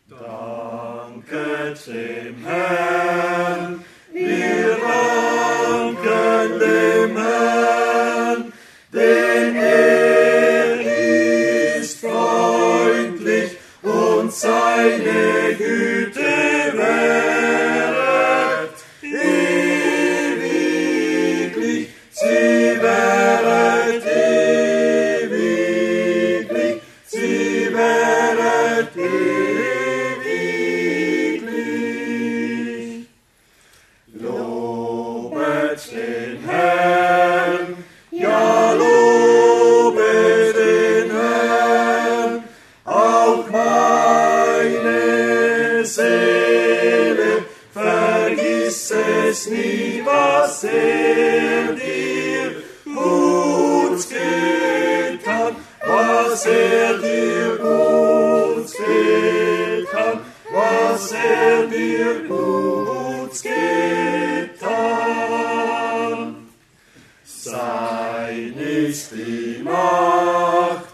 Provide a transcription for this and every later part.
Danket dem Herrn, wir danken dem Herrn, denn er ist freundlich und seine Güte währet ewiglich, sie währet ewiglich, sie währet ewiglich. Lobet den Herrn, ja lobet den Herrn, auch meine Seele, vergiss es nie, was er dir Gutes getan, was er dir Gutes getan, was er dir Gutes getan. Sein ist die Macht,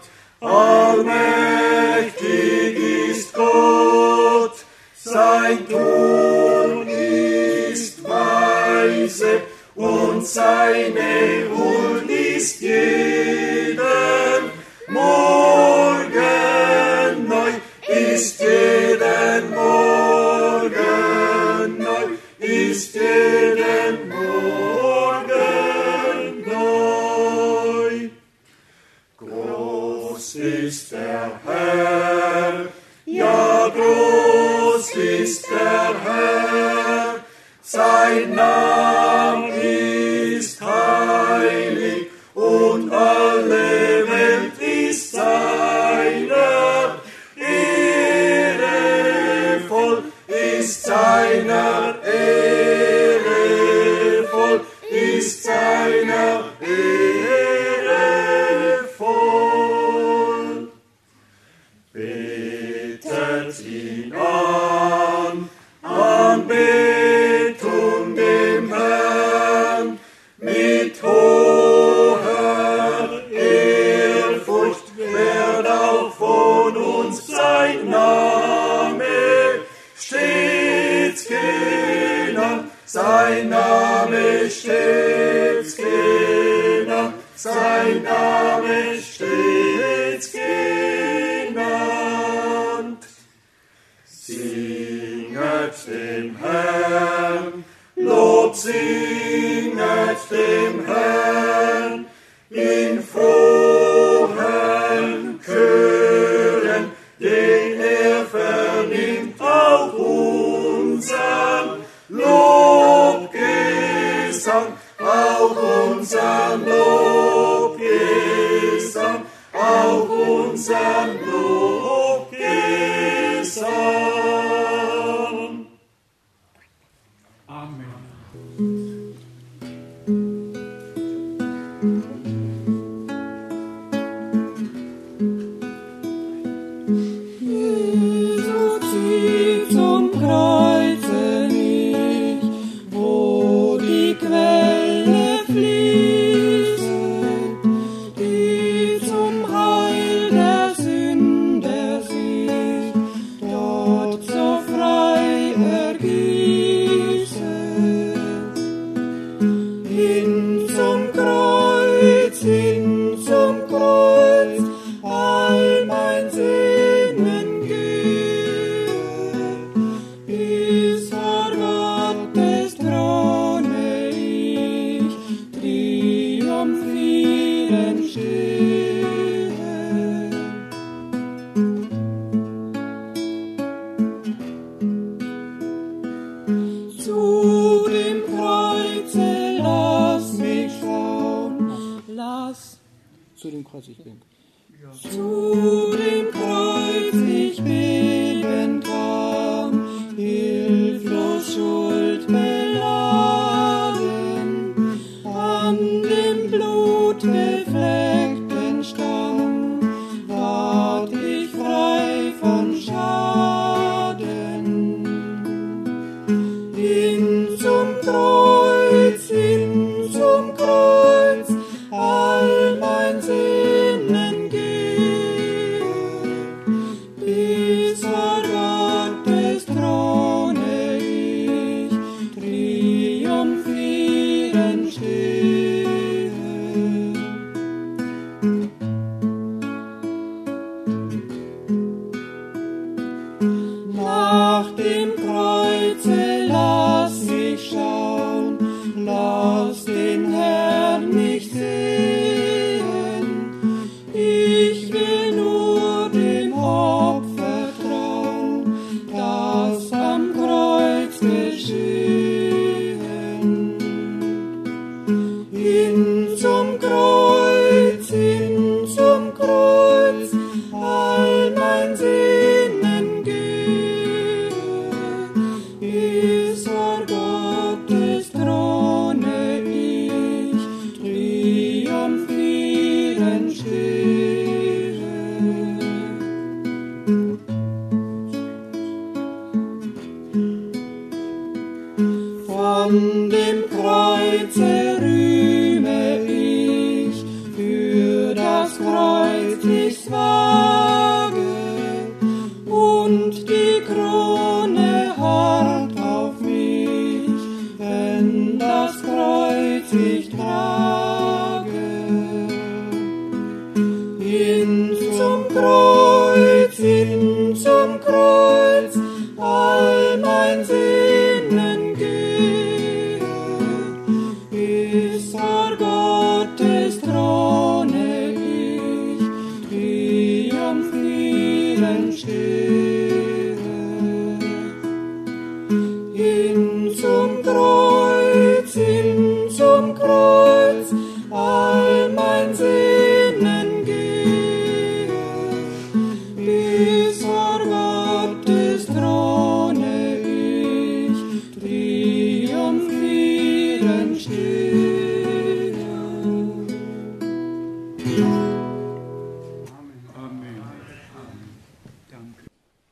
allmächtig ist Gott, sein Tun ist weise und seine Huld ist jeden Morgen neu, ist jeden Morgen neu, ist jeden Morgen neu. Groß ist der Herr, ja groß ist der Herr, sein Name ist heilig und alle Welt ist seiner Ehre voll, ist seiner Ehre voll, ist seiner Ehre voll. Betet ihn an, Anbetung dem Herrn, mit hoher Ehrfurcht wird auch von uns sein Name stets genannt, sein Name stets genannt, sein Name stets genannt. Singet dem Herrn, Lob singet dem Herrn, in frohen Chören, den er vernimmt auch unsern Lobgesang, auch unsern Lobgesang, auch unsern Lobgesang. Amen. Jesus zieht zum Kreuze mich, wo die Quelle fließt, die zum Heil der Sünder sich dort so frei ergießt. Hin zum Kreuz, all mein Sinnen gehe, bis vor Gottes Throne ich triumphierend stehe. Zu dem Kreuze lass mich schauen, Zu dem Kreuz ich bin. zu dem Kreuz ich beten kann, hilflos Schuld beladen, an dem blutbefleckten Stamm ward ich frei von Schaden. Hin zum Kreuz, all mein Sinnen geht, stehe. Hin zum Kreuz, all mein Sehnen gehe, bis vor Gottes Throne ich triumphierend stehe. Amen. Danke.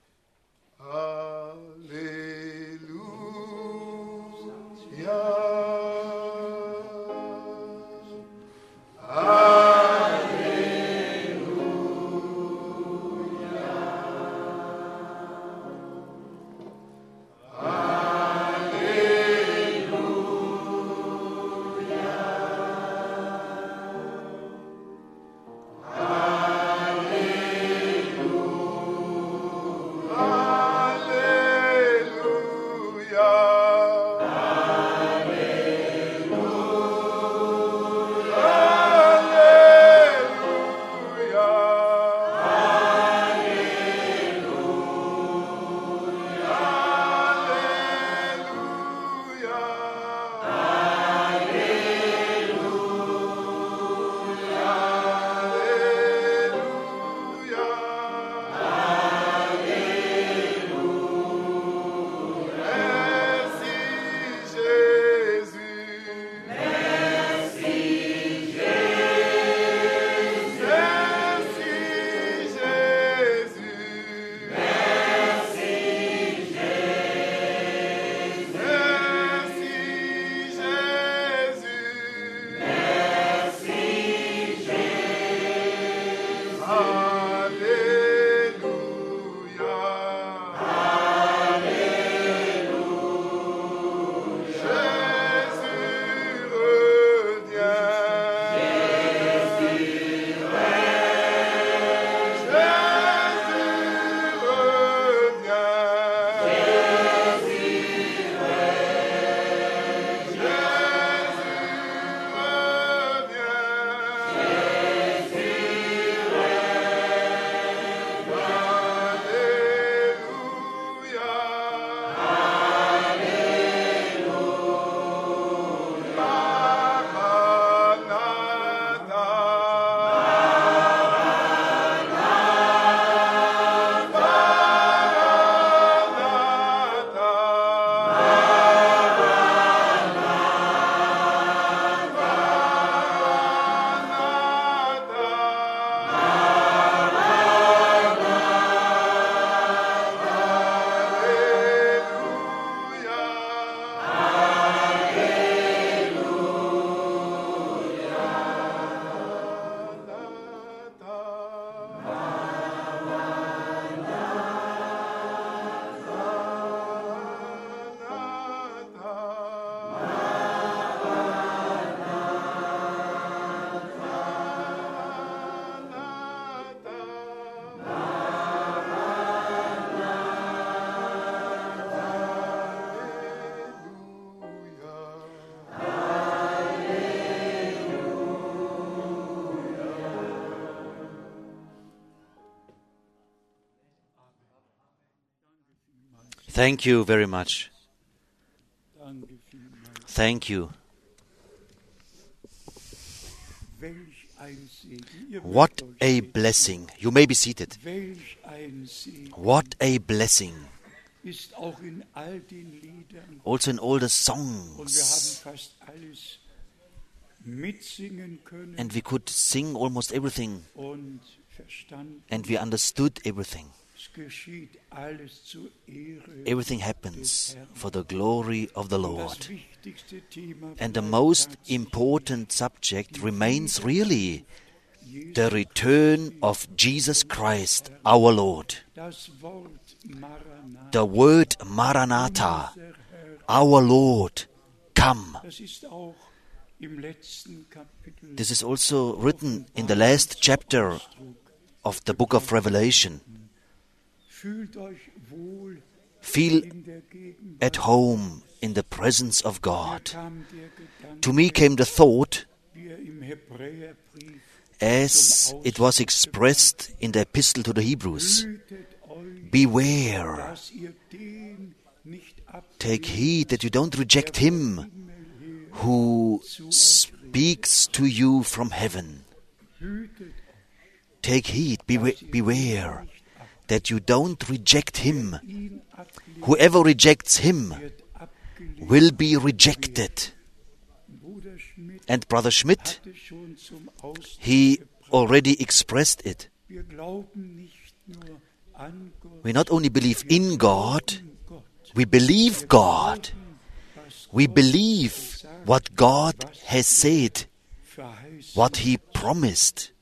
Thank you very much. Thank you. What a blessing. You may be seated. What a blessing. Also in all the songs. And we could sing almost everything. And we understood everything. Everything happens for the glory of the Lord. And the most important subject remains really the return of Jesus Christ, our Lord. The word Maranatha, our Lord, come. This is also written in the last chapter of the book of Revelation. Feel at home in the presence of God. To me came the thought, as it was expressed in the epistle to the Hebrews, beware. dass ihr den nicht Take heed that you don't reject him who speaks to you from heaven. abhütet, Take heed, beware that you don't reject him. ihn ablehnt, Whoever rejects him wird abgelehnt. will be rejected. Bruder Schmidt And Brother Schmidt, hatte schon zum Ausdruck he gebracht, already expressed it. wir glauben nicht nur an Gott, We not only believe in God, Gott, we believe God. was We Gott believe what God has said, verheißen. what he promised.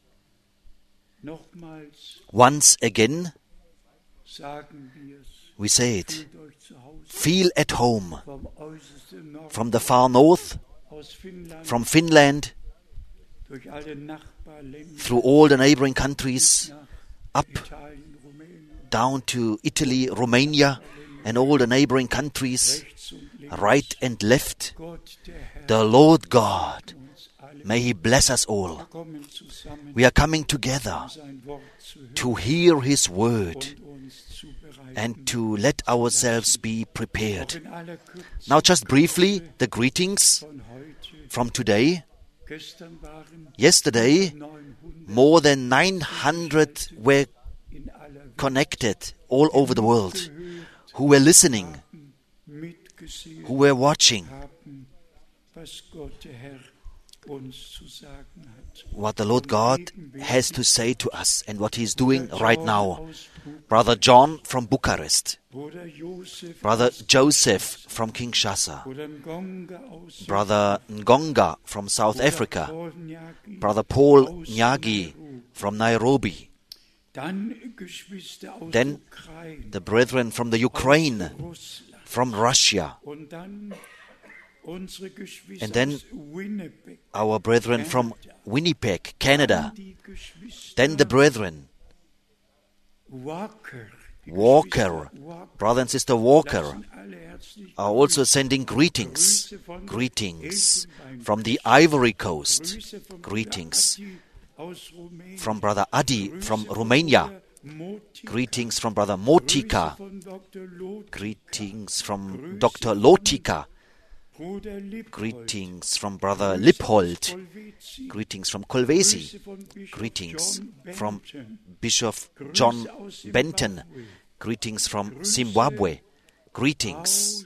Nochmals Once again, sagen wir es, we say it. fühlt euch zu Hause Feel at home vom äußersten Norden, from the far north, aus Finnland, from Finland, durch alle Nachbarländer, through all the neighboring countries, nach up, Italien, Rumänien, down to Italy, Romania, and all the neighboring countries, rechts und links. right and left. Gott, der Herr, The Lord God, uns alle may he bless us all. kommen zusammen, We are coming together sein Wort zu hören to hear his word und uns zubereiten. and to let ourselves be Auch prepared. in aller Kürze Now, just briefly, the greetings von heute. from today. Gestern waren Yesterday, 900 more than 900 were in aller Welt connected all over the world, who were listening, mitgesehen who were watching haben, was Gott, der Herr, uns zu sagen hat. what the Lord God has to say to us and what he is doing right now. Brother John from Bucharest, Bruder Josef, Brother Joseph from Kinshasa, Bruder Ngonga aus Brother Ngonga from South Africa, Paul Nyagi, Brother Paul Nyagi from Nairobi, dann Geschwister aus Then Ukraine, the brethren from the Ukraine, Russland from Russia, und dann unsere Geschwister And then aus Winnipeg, our brethren from Winnipeg, Canada, die Geschwister then the brethren, Walker, die Walker, Geschwister Walker, brother and sister Walker, lassen alle herzlich are also sending greetings, greetings from the Ivory Coast, Grüße von greetings Bruder Adi aus Rumänien, from Brother Adi from Grüße von Romania, Bruder Moti, greetings from Brother Grüße Motika, von Dr. Lot, greetings from Dr. Lotika, Bruder Lippold, greetings from Brother Grüße Lippold, von Kolwezi, greetings from Kolwezi, Grüße von Bischof greetings John from Benton, Bishop Grüße John aus Benton, Zimbabwe, greetings from Zimbabwe, greetings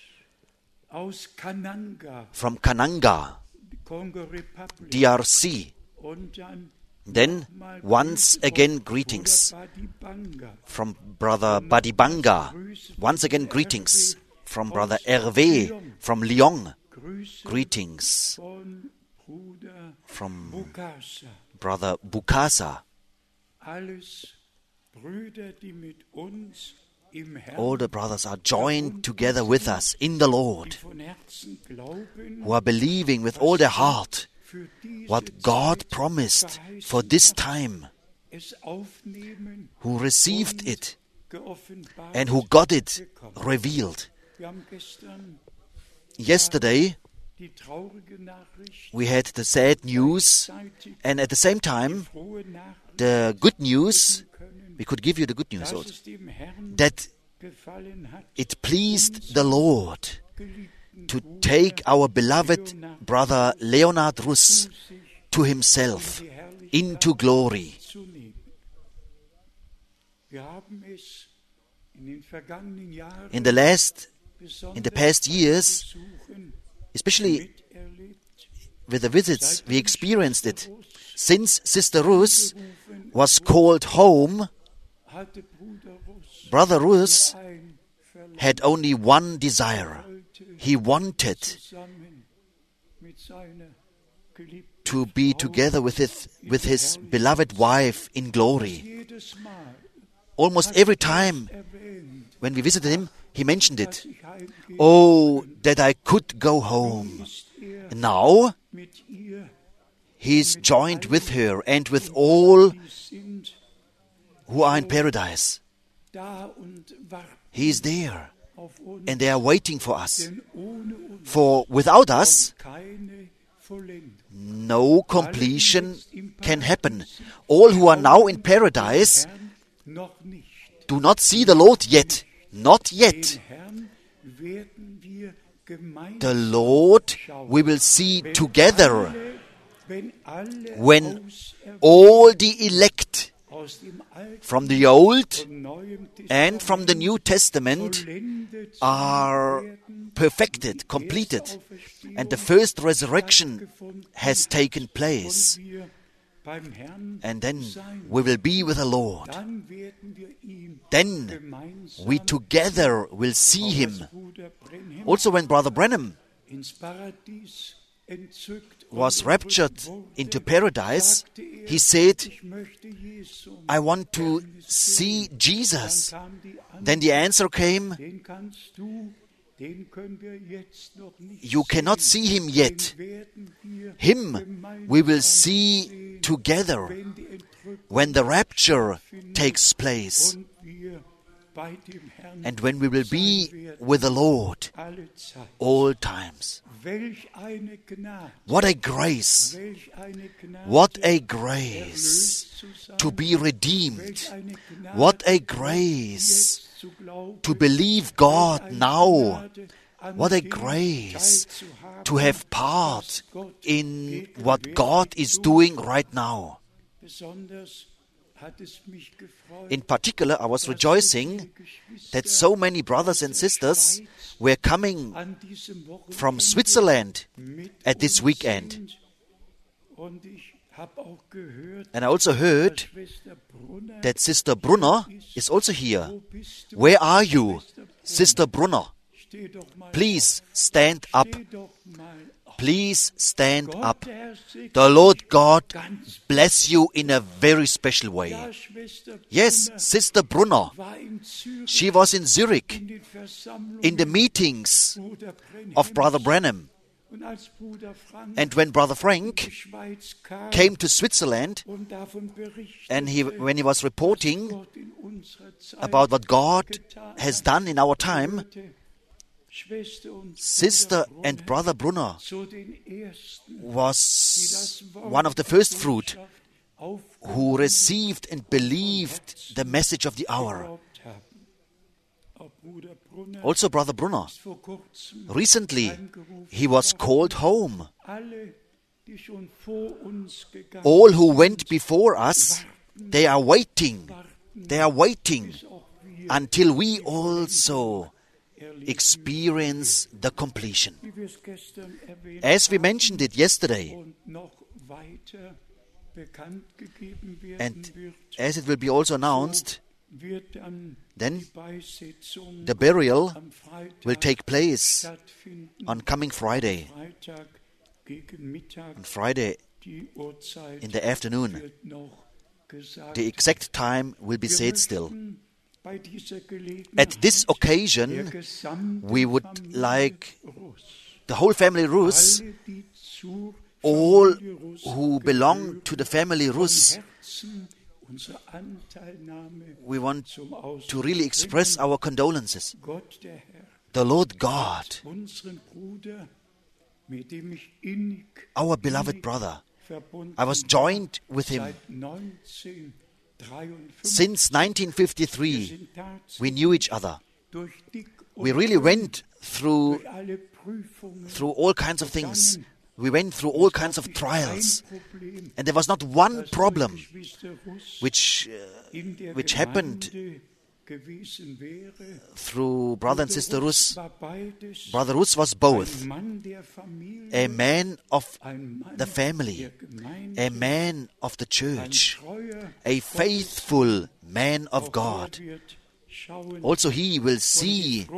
aus Kananga, from Kananga, Congo Republic, DRC. und dann Then, nochmal once Grüße von again, greetings Bruder Badibanga, from Brother Badibanga. Once again, greetings from Brother Hervé from Lyon. Grüße Greetings von Bruder from Bukasa. Brother Bukasa. Alles Brüder, die mit uns im Herrn, All the brothers are joined together with us in the die Lord, von Herzen glauben, who are believing with all their heart für diese what God Zeit promised verheißen for this hat, time, es aufnehmen who received und it geoffenbart and who got it bekommen. revealed. Wir haben gestern Yesterday, die traurige Nachricht, we had the sad news, gleichzeitig and at the same time, frohe Nachricht the good news. können, We could give you the good news dass also, es dem Herrn that gefallen hat, it pleased the Lord geliebten to Bruder take our beloved Leonard brother Leonard Russ zu sich to himself die Herrlichkeit into glory. zu nehmen. Wir haben es in den vergangenen Jahren In the besonders past years, Besuchen especially miterlebt. with the visits, we experienced it. Since Sister Russ was called home, Hatte Bruder Russ Brother Russ ein Verlangen, had only one desire. wollte He wanted zusammen mit seiner geliebten to be together with his beloved wife in glory. jedes Mal Almost every time erwähnt, when we visited him, he mentioned dass it. ich heimgehe, Oh, that I could go home. ist Now mit ihr, he's joined with her and with all die sind who are in paradise. da und warten He is there auf uns, and they are waiting for us. denn ohne uns For without us, keine Vollendung. no completion can happen. All who are now in paradise Herrn noch nicht. do not see the Lord yet. Not yet. The Lord we will see together when all the elect from the Old and from the New Testament are perfected, completed, and the first resurrection has taken place. And then we will be with the Lord. Then we together will see Him. Also, when Brother Branham was raptured into paradise, he said, I want to see Jesus. Then the answer came, you cannot see Him yet. Him we will see together when the rapture takes place and when we will be with the Lord all times. What a grace! What a grace to be redeemed! What a grace to believe God now! What a grace to have part in what God is doing right now! In particular, I was rejoicing that so many brothers and sisters were coming from Switzerland at this weekend. And I also heard that Sister Brunner is also here. Where are you, Sister Brunner? Please stand up. Please stand up. The Lord God bless you in a very special way. Yes, Sister Brunner. She was in Zurich in the meetings of Brother Branham. And when Brother Frank came to Switzerland and when he was reporting about what God has done in our time, Sister and Brother Brunner was one of the first fruit who received and believed the message of the hour. Also Brother Brunner, recently he was called home. All who went before us, they are waiting until we also experience the completion. As we mentioned it yesterday, and as it will be also announced, then the burial will take place on coming Friday. On Friday in the afternoon. The exact time will be said still. At this occasion, we would like the whole family Russ, all who belong to the family Russ, we want to really express our condolences. The Lord God, our beloved brother, I was joined with him since 1953. We knew each other. We really went through all kinds of things. We went through all kinds of trials. And there was not one problem which happened through Brother and Sister Russ. Brother Russ was both a man of the family, a man of the church, a faithful man of God. Also he will see,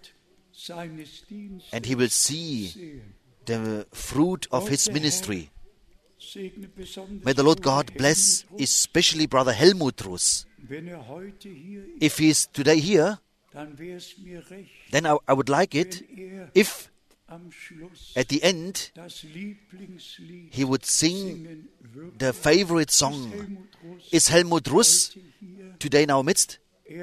and he will see the fruit of his ministry. May the Lord God bless especially Brother Helmut Russ. If he is today here, then I would like it if at the end he would sing the favorite song. Is Helmut Russ today in our midst?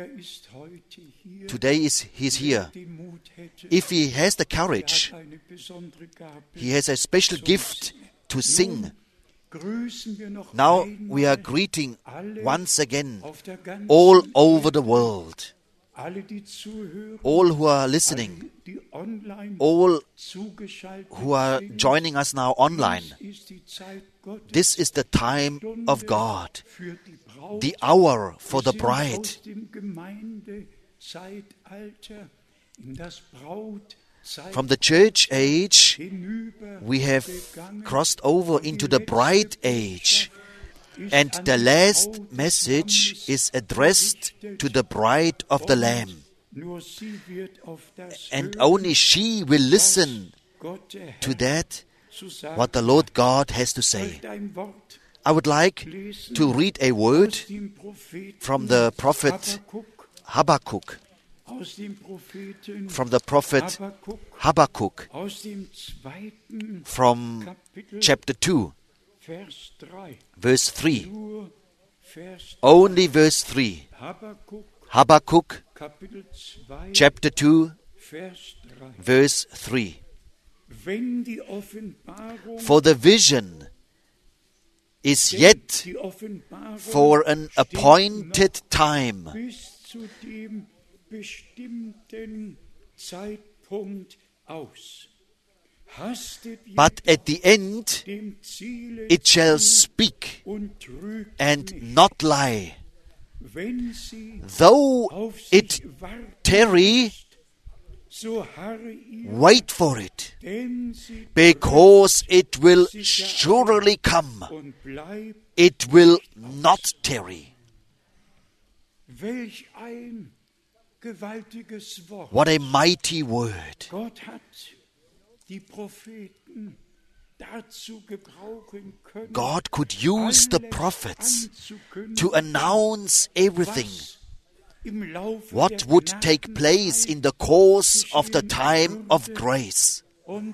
Today he is here. If he has the courage, he has a special gift to sing. Now we are greeting once again all over the world, all who are listening, all who are joining us now online. This is the time of God, the hour for the bride. From the church age, we have crossed over into the bride age, and the last message is addressed to the bride of the Lamb. And only she will listen to that, what the Lord God has to say. I would like to read a word from the prophet Habakkuk. From the prophet Habakkuk, from chapter 2, verse 3. Only verse 3. Habakkuk, chapter 2, verse 3. For the vision is yet for an appointed time, but at the end it shall speak and not lie. Though it tarry, wait for it, because it will surely come. It will not tarry. What a mighty word. God could use the prophets to announce everything, what would take place in the course of the time of grace.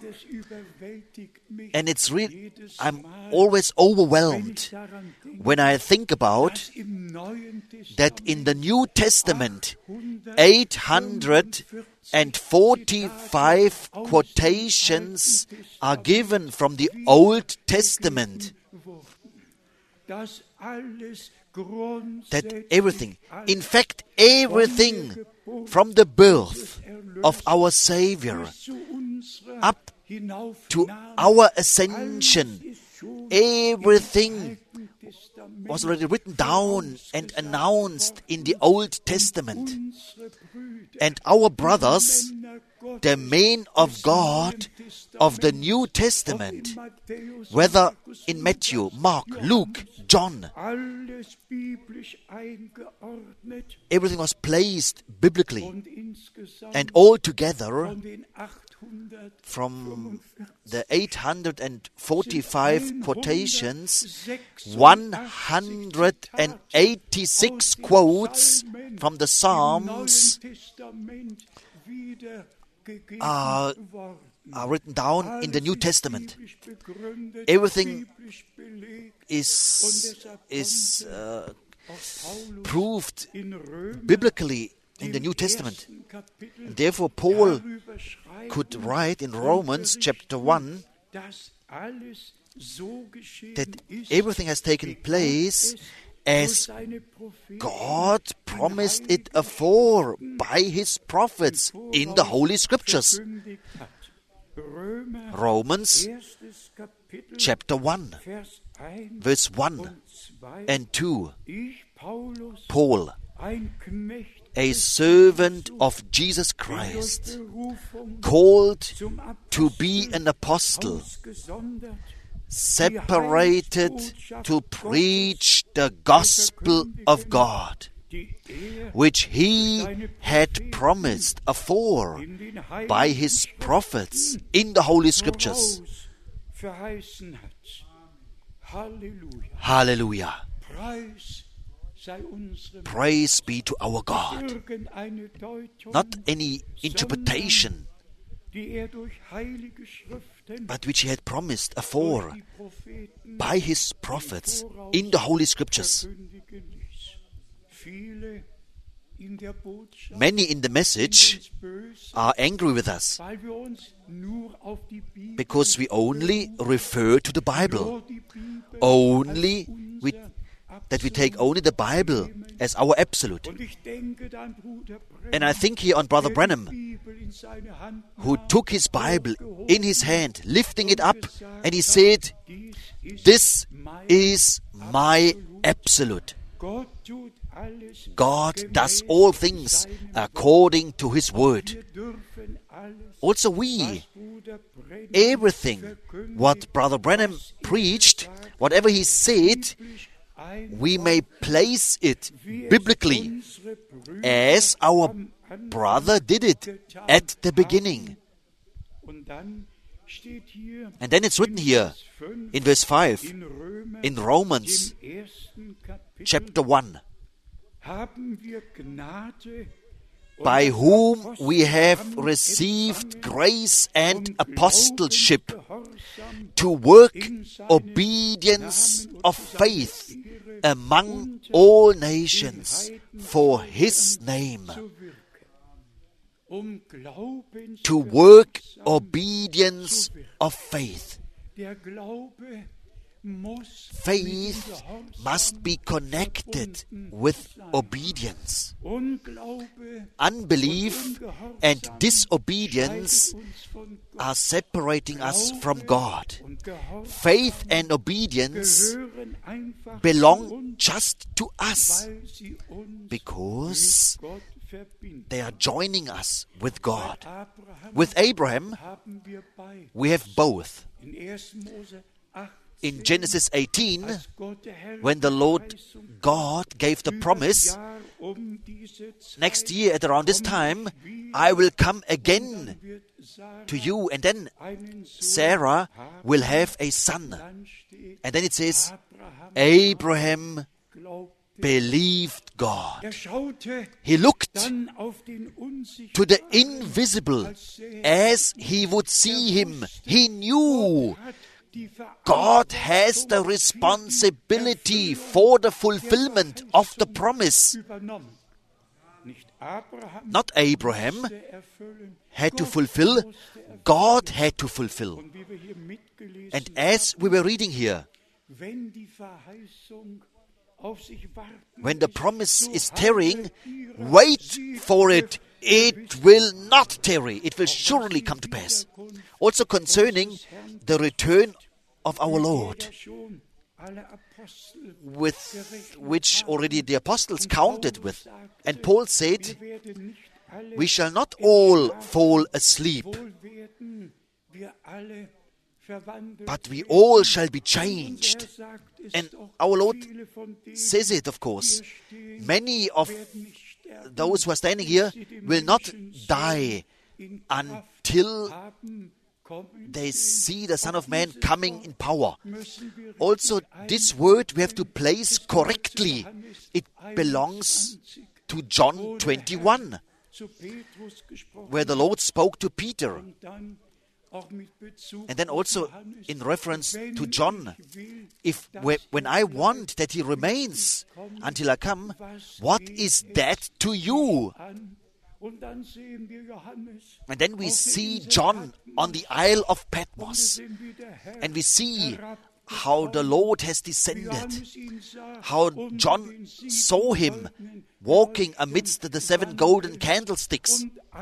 And I'm always overwhelmed when I think about that in the New Testament, 845 quotations are given from the Old Testament. That everything, in fact, everything from the birth of our Savior up to our ascension, everything was already written down and announced in the Old Testament. And our brothers, the men of God of the New Testament, whether in Matthew, Mark, Luke, John, everything was placed biblically. And altogether, from the 845 quotations, 186 quotes from the Psalms are written down in the New Testament. Everything is proved biblically in the New Testament. And therefore, Paul could write in Romans chapter 1 that everything has taken place as God promised it afore by His prophets in the Holy Scriptures. Romans chapter 1, verse 1 and 2. Paul, a servant of Jesus Christ, called to be an apostle, separated to preach the gospel of God, which He had promised afore by His prophets in the Holy Scriptures. Hallelujah. Praise be to our God. Not any interpretation, but which He had promised afore by His prophets in the Holy Scriptures. Many in the message are angry with us because we only refer to the Bible. That we take only the Bible as our absolute. And I think here on Brother Branham, who took his Bible in his hand, lifting it up, and he said, "This is my absolute." God does all things according to His word. Also we, everything what Brother Branham preached, whatever he said, we may place it biblically as our brother did it at the beginning. And then it's written here in verse 5 in Romans chapter 1, by whom we have received grace and apostleship to work obedience of faith among all nations for His name. To work obedience of faith. Faith must be connected with obedience. Unbelief and disobedience are separating us from God. Faith and obedience belong just to us because they are joining us with God. With Abraham, we have both. In Genesis 18, when the Lord God gave the promise, next year at around this time, I will come again to you, and then Sarah will have a son. And then it says, Abraham believed God. He looked to the invisible as he would see Him. He knew God has the responsibility for the fulfillment of the promise. Not Abraham had to fulfill, God had to fulfill. And as we were reading here, when the promise is tarrying, wait for it. It will not tarry. It will surely come to pass. Also concerning the return of our Lord, with which already the apostles counted with. And Paul said, we shall not all fall asleep, but we all shall be changed. And our Lord says it, of course. Many of those who are standing here will not die until they see the Son of Man coming in power. Also, this word we have to place correctly. It belongs to John 21, where the Lord spoke to Peter. And then also in reference to John, when I want that he remains until I come, what is that to you? And then we see John on the Isle of Patmos, and we see how the Lord has descended, how John saw him walking amidst the 7 golden candlesticks,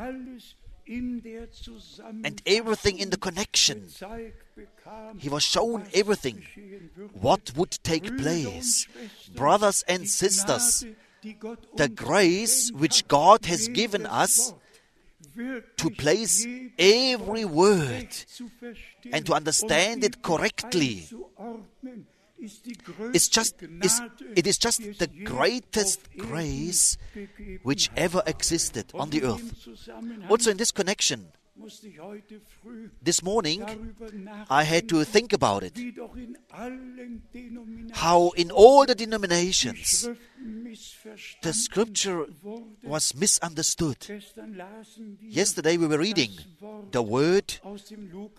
and everything in the connection. He was shown everything, what would take place. Brothers and sisters, the grace which God has given us to place every word and to understand it correctly, it is just the greatest grace which ever existed on the earth. Also in this connection, this morning I had to think about it. How in all the denominations the scripture was misunderstood. Yesterday we were reading the word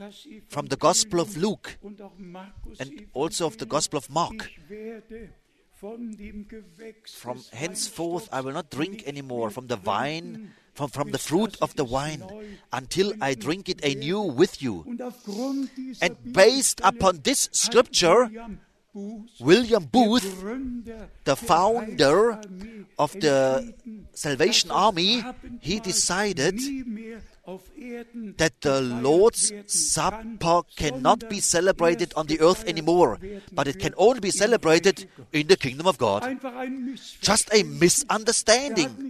from the Gospel of Luke and also of the Gospel of Mark. From henceforth I will not drink anymore from the wine, from the fruit of the wine, until I drink it anew with you. And based upon this scripture, William Booth, the founder of the Salvation Army, he decided that the Lord's Supper cannot be celebrated on the earth anymore, but it can only be celebrated in the kingdom of God. Just a misunderstanding.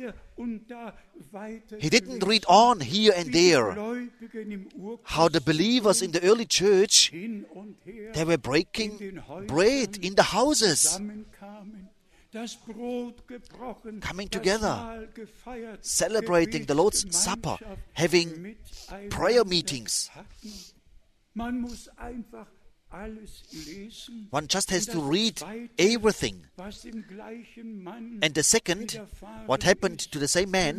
He didn't read on here and there how the believers in the early church, they were breaking bread in the houses, coming together, celebrating the Lord's Supper, having prayer meetings. One just has to read everything. And the second, what happened to the same man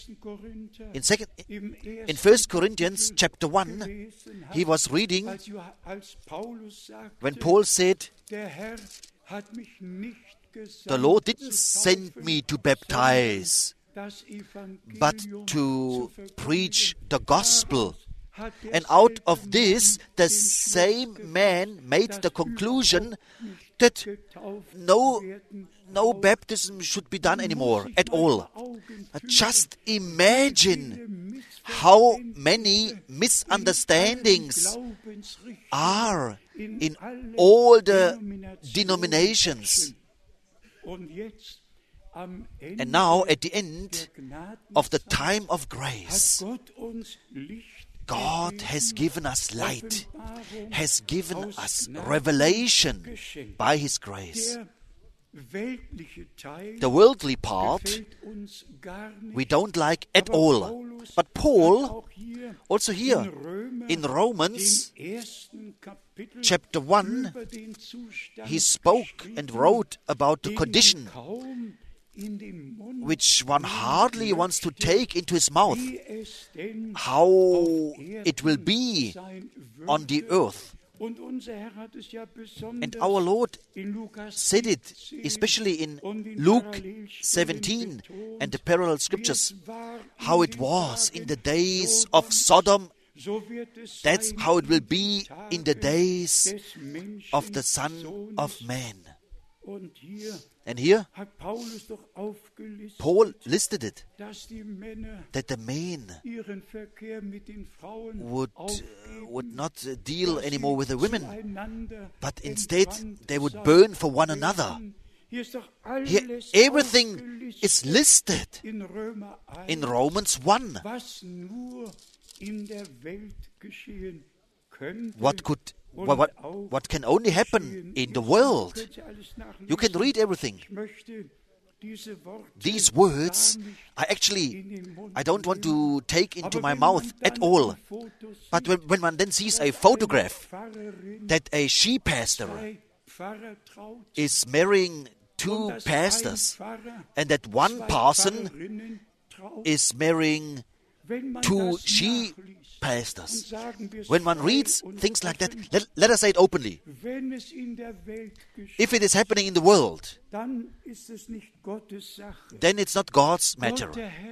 in 1 Corinthians chapter 1, he was reading when Paul said, the Lord didn't send me to baptize, but to preach the gospel. And out of this, the same man made the conclusion that no baptism should be done anymore at all. Just imagine how many misunderstandings are in all the denominations. And now, at the end of the time of grace, God has given us light, has given us revelation by His grace. The worldly part we don't like at all. But Paul, also here in Romans chapter 1, he spoke and wrote about the condition which one hardly wants to take into his mouth, how it will be on the earth. And our Lord said it, especially in Luke 17 and the parallel scriptures, how it was in the days of Sodom. That's how it will be in the days of the Son of Man. And here, Paul listed it, that the men would not deal anymore with the women, but instead they would burn for one another. Here, everything is listed in Romans 1. What can only happen in the world? You can read everything. These words I don't want to take into my mouth at all. But when one then sees a photograph that a she pastor is marrying two pastors, and that one person is marrying two she pastors. When one reads things like that, let us say it openly. If it is happening in the world, then it's not God's matter.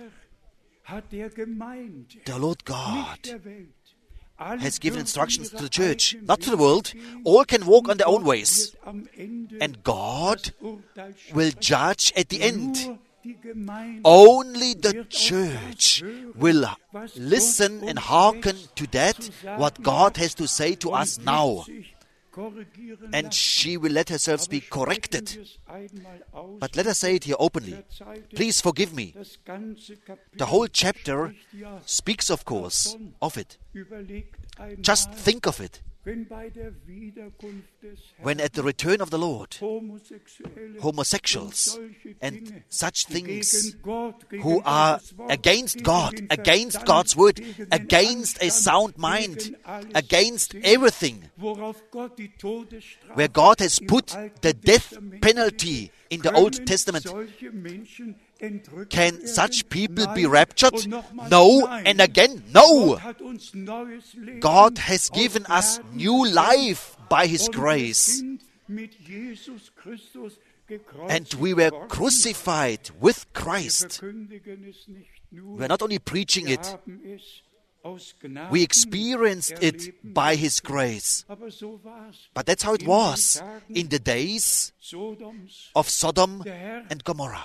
The Lord God has given instructions to the church, not to the world. All can walk on their own ways. And God will judge at the end. Only the church will listen and hearken to that, what God has to say to us now. And she will let herself be corrected. But let us say it here openly. Please forgive me. The whole chapter speaks, of course, of it. Just think of it. When at the return of the Lord, homosexuals and such things who are against God, against God's word, against a sound mind, against everything, where God has put the death penalty in the Old Testament, can such people be raptured? No, and again, no. God has given us new life by His grace. And we were crucified with Christ. We are not only preaching it, we experienced it by His grace. But that's how it was in the days of Sodom and Gomorrah.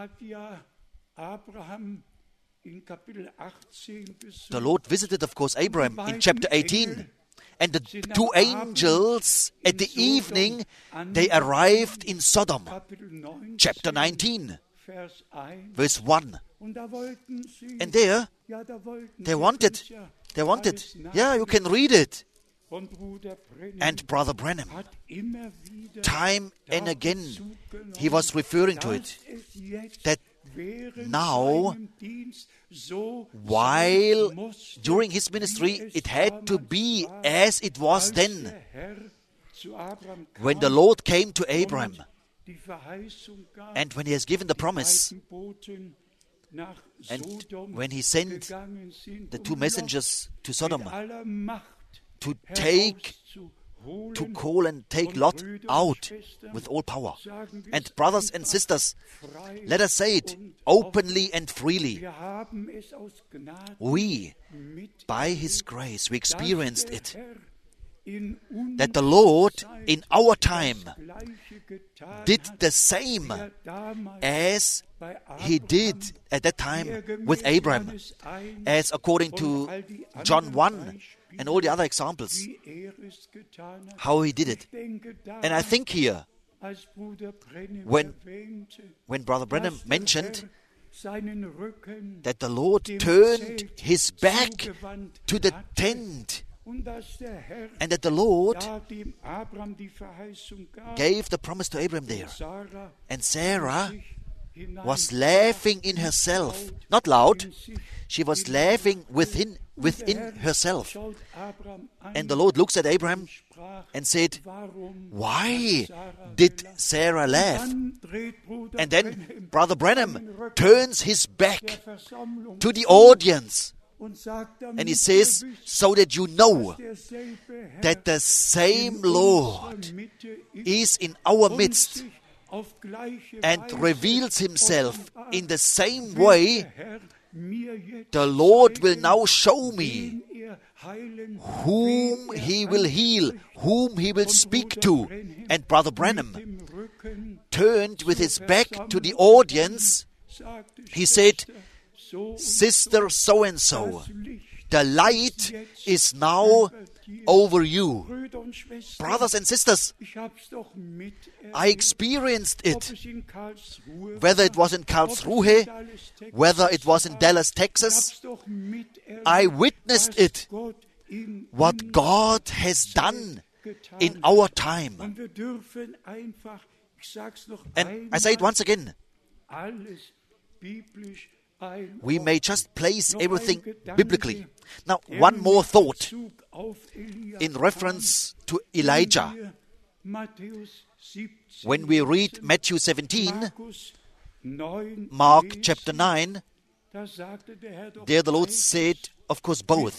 The Lord visited, of course, Abraham in chapter 18. And the two angels at the evening, they arrived in Sodom. Chapter 19, verse 1. And there, they wanted. Yeah, you can read it. And Brother Branham, time and again, he was referring to it. That now, while during his ministry, it had to be as it was then. When the Lord came to Abraham, and when He has given the promise, and when He sent the two messengers to Sodom to call and take Lot out with all power. And brothers and sisters, let us say it openly and freely. We, by His grace, we experienced it. That the Lord in our time did the same as He did at that time with Abraham, as according to John 1 and all the other examples, how He did it. And I think here, when Brother Branham mentioned that the Lord turned His back to the tent, and that the Lord gave the promise to Abraham there. And Sarah was laughing in herself. Not loud. She was laughing within herself. And the Lord looks at Abraham and said, "Why did Sarah laugh?" And then Brother Branham turns his back to the audience. And he says, so that you know that the same Lord is in our midst and reveals Himself in the same way. The Lord will now show me whom He will heal, whom He will speak to. And Brother Branham turned with his back to the audience. He said, "Sister so-and-so, the light is now over you." Brothers and sisters, I experienced it, whether it was in Karlsruhe, whether it was in Dallas, Texas. I witnessed it, what God has done in our time. And I say it once again, we may just place everything biblically. Now, one more thought in reference to Elijah. When we read Matthew 17, Mark chapter 9, there the Lord said, of course, both,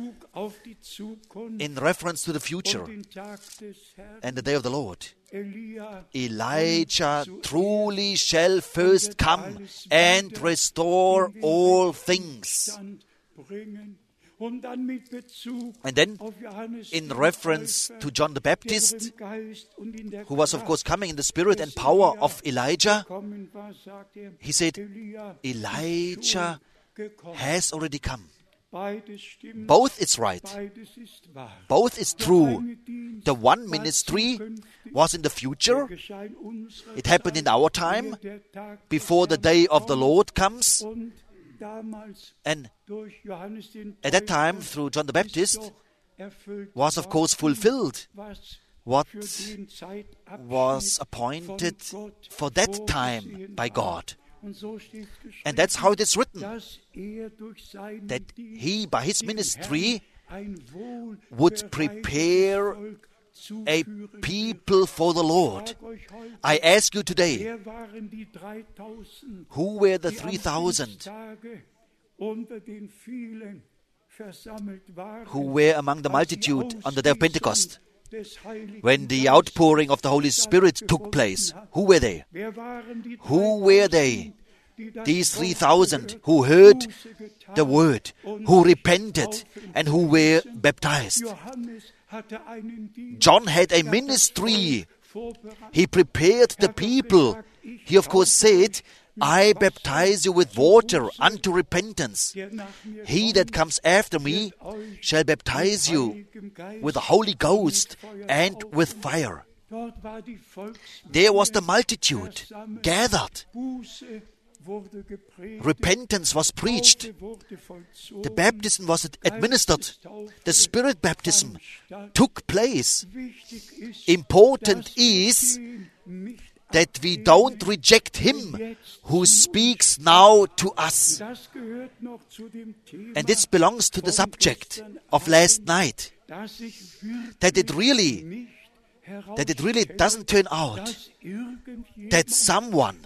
in reference to the future and the day of the Lord. Elijah truly shall first come and restore all things. And then, in reference to John the Baptist, who was, of course, coming in the spirit and power of Elijah, he said, Elijah has already come. Both is right. Both is true. The one ministry was in the future. It happened in our time, before the day of the Lord comes. And at that time, through John the Baptist, was of course fulfilled what was appointed for that time by God. And that's how it is written, that He, by His ministry, would prepare a people for the Lord. I ask you today, who were the 3,000 who were among the multitude on the day of Pentecost? when the outpouring of the Holy Spirit took place. Who were they? Who were they? These 3,000 who heard the word, who repented, and who were baptized. John had a ministry. He prepared the people. He, of course, said, I baptize you with water unto repentance. He that comes after me shall baptize you with the Holy Ghost and with fire. There was the multitude gathered. Repentance was preached. The baptism was administered. The Spirit baptism took place. Important is that we don't reject Him who speaks now to us. And this belongs to the subject of last night. That it really doesn't turn out that someone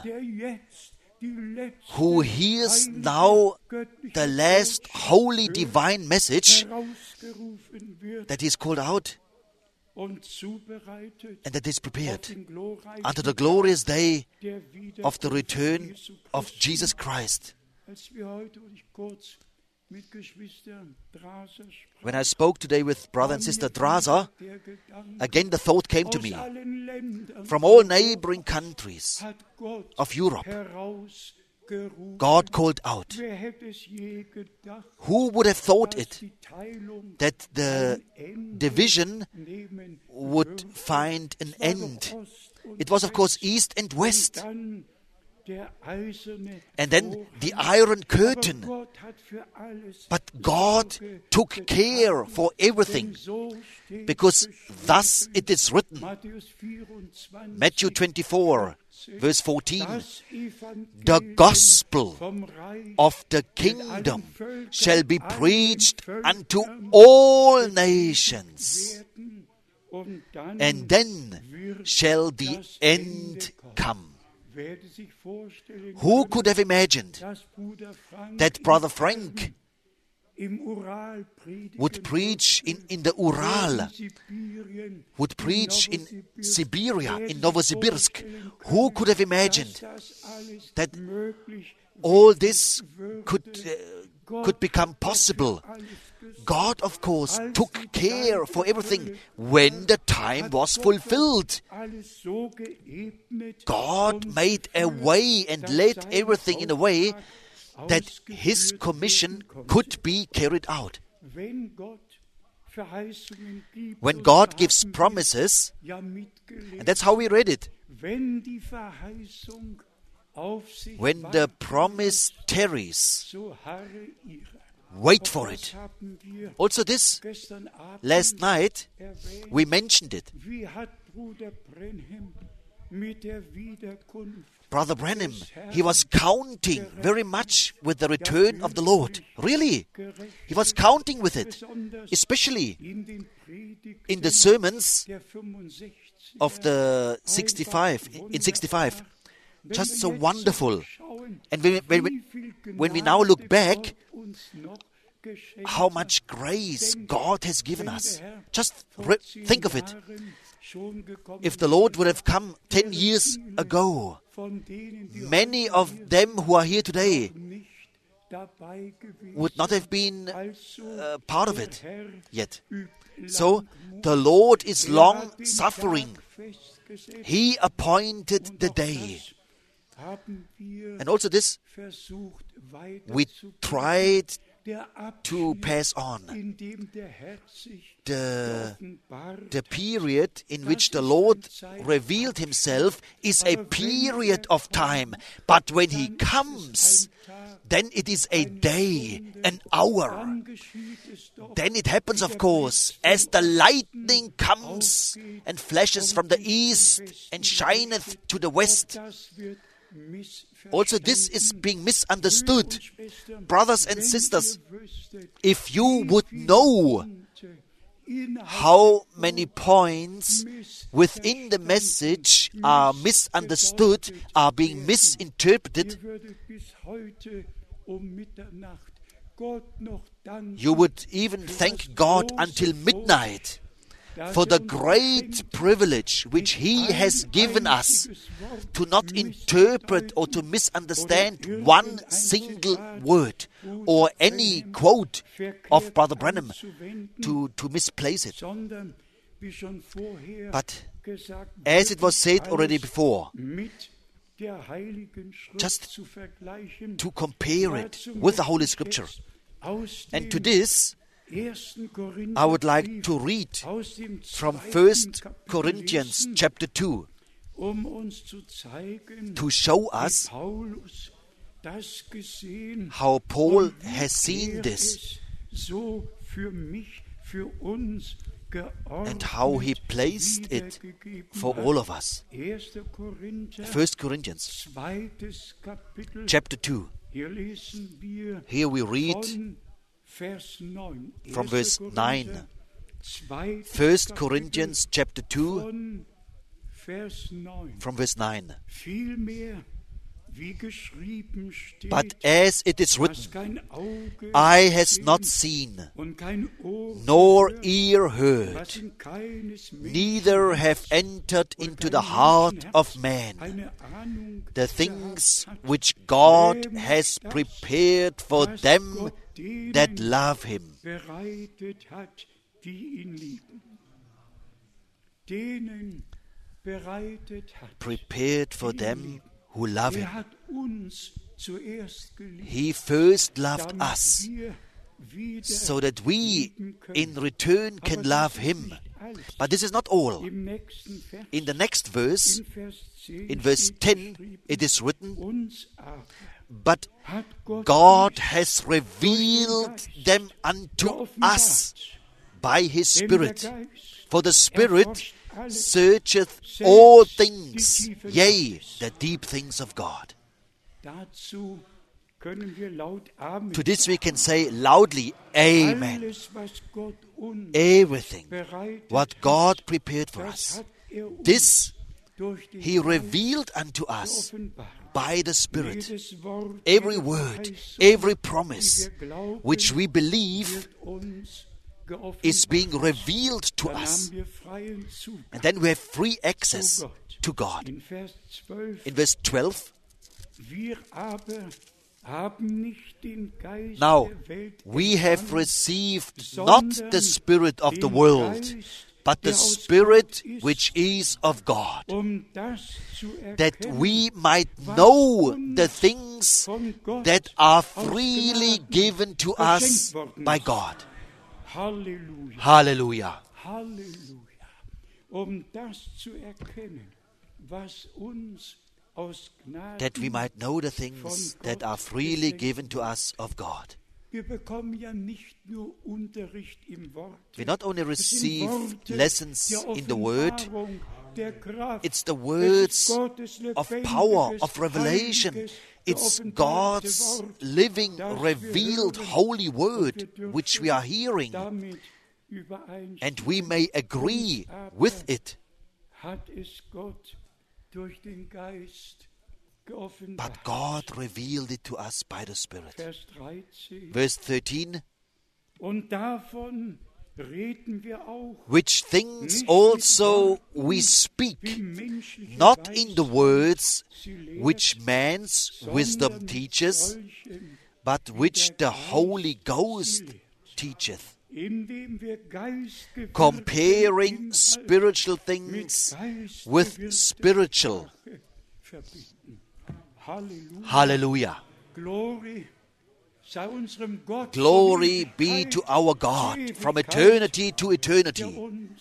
who hears now the last holy divine message, that he is called out and that is prepared unto the glorious day of the return of Jesus Christ. When I spoke today with brother and sister Draser, again the thought came to me. From all neighboring countries of Europe, God called out. Who would have thought it, that the division would find an end? It was, of course, East and West. And then the Iron Curtain. But God took care for everything, because thus it is written. Matthew 24, verse 14. The gospel of the kingdom shall be preached unto all nations, and then shall the end come. Who could have imagined that Brother Frank would preach in the Ural, would preach in Siberia, in Novosibirsk? Who could have imagined that all this could become possible? God, of course, took care for everything when the time was fulfilled. God made a way and led everything in a way that His commission could be carried out. When God gives promises, and that's how we read it, when the promise tarries, wait for it. Also this, last night, we mentioned it. Brother Branham, he was counting very much with the return of the Lord. Really, he was counting with it, especially in the sermons of the 65, in 65. Just so wonderful. And when we now look back, how much grace God has given us. Just think of it. If the Lord would have come 10 years ago, many of them who are here today would not have been part of it yet. So the Lord is long suffering. He appointed the day. And also this, we tried to pass on. The period in which the Lord revealed Himself is a period of time. But when He comes, then it is a day, an hour. Then it happens, of course, as the lightning comes and flashes from the east and shineth to the west. Also, this is being misunderstood. Brothers and sisters, if you would know how many points within the message are misunderstood, are being misinterpreted, you would even thank God until midnight for the great privilege which He has given us to not interpret or to misunderstand one single word or any quote of Brother Branham to misplace it. But as it was said already before, just to compare it with the Holy Scripture. And to this, I would like to read from 1 Corinthians chapter 2 to show us how Paul has seen this and how he placed it for all of us. 1 Corinthians chapter 2. Here we read from verse 9. 1 Corinthians chapter 2 from verse 9. But as it is written, eye has not seen, nor ear heard, neither have entered into the heart of man the things which God has prepared for them that love Him. Prepared for them who love Him. He first loved us, so that we in return can love Him. But this is not all. In the next verse, in verse 10, it is written, but God has revealed them unto us by His Spirit. For the Spirit searcheth all things, yea, the deep things of God. To this we can say loudly, Amen. Everything what God prepared for us, this He revealed unto us by the Spirit. Every word, every promise which we believe is being revealed to us. And then we have free access to God. In verse 12, now we have received not the spirit of the world, but the Spirit which is of God, that we might know the things that are freely given to us by God. Hallelujah. That we might know the things that are freely given to us of God. We not only receive lessons in the Word, it's the words of power, of revelation. It's God's living, revealed, holy Word which we are hearing, and we may agree with it. But God revealed it to us by the Spirit. Verse 13, which things also we speak, not in the words which man's wisdom teaches, but which the Holy Ghost teacheth, comparing spiritual things with spiritual. Hallelujah. Glory be to our God from eternity to eternity,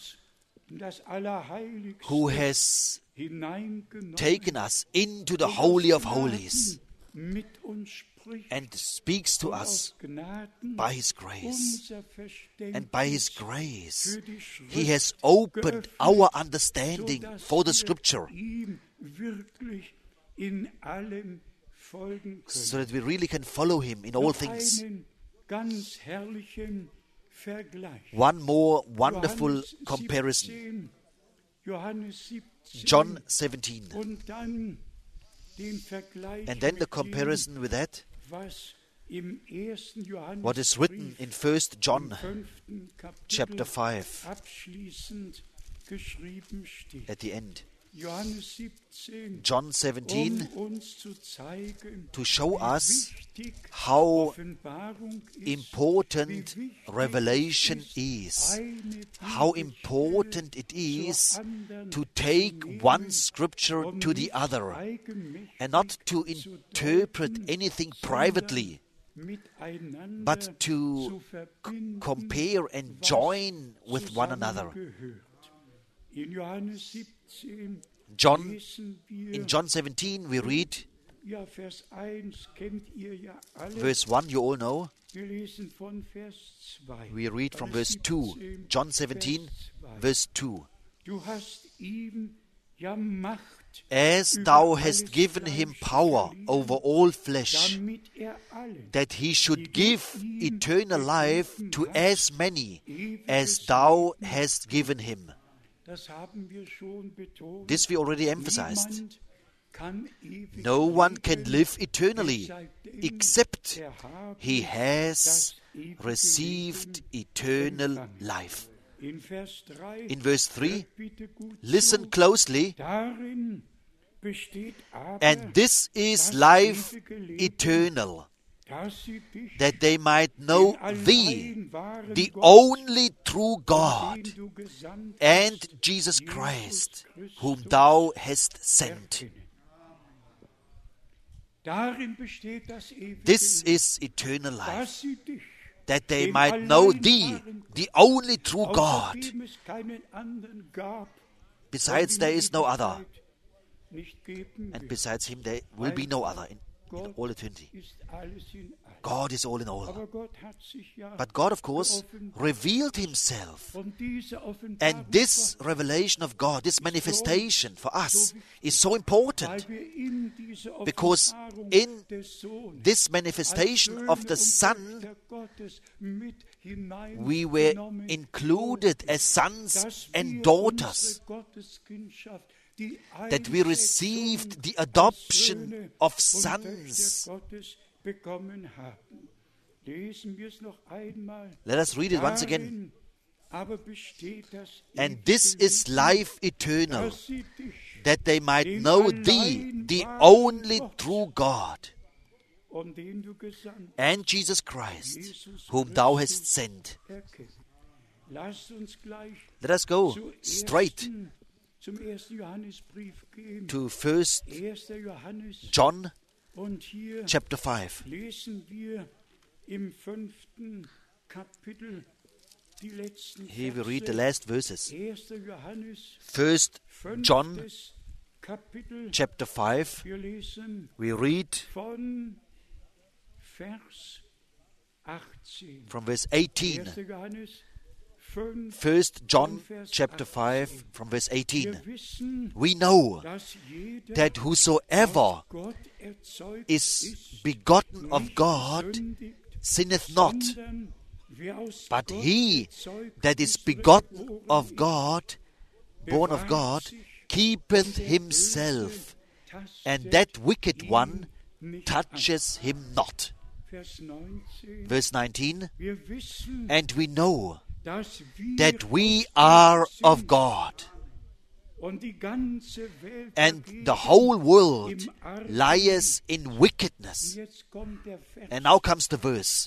who has taken us into the Holy of Holies and speaks to us by His grace. And by His grace, He has opened our understanding for the Scripture, so that we really can follow Him in all things. One more wonderful comparison. John 17. And then the comparison with that, what is written in 1 John chapter 5 at the end. John 17, to show us how important revelation is, how important it is to take one scripture to the other and not to interpret anything privately, but to compare and join with one another. In John 17 we read, verse 1 you all know. We read from verse 2. John 17, verse 2. As thou hast given him power over all flesh, that he should give eternal life to as many as thou hast given him. This we already emphasized. No one can live eternally except he has received eternal life. In verse 3, listen closely, and this is life eternal, that they might know thee, the only true God, and Jesus Christ, whom thou hast sent. This is eternal life, that they might know thee, the only true God. Besides, there is no other. And besides him, there will be no other in all eternity. God is all in all. But God, of course, revealed himself. And this revelation of God, this manifestation for us is so important, because in this manifestation of the Son, we were included as sons and daughters, that we received the adoption of sons. Let us read it once again. And this is life eternal, that they might know thee, the only true God, and Jesus Christ, whom thou hast sent. Let us go straight to 1 John chapter 5. Here we read the last verses. 1 John chapter 5. We read from verse 18. 1 John chapter 5 from verse 18. We know that whosoever is begotten of God sinneth not, but he that is begotten of God, born of God, keepeth himself, and that wicked one touches him not. Verse 19. And we know that we are of God, and the whole world lieth in wickedness. And now comes the verse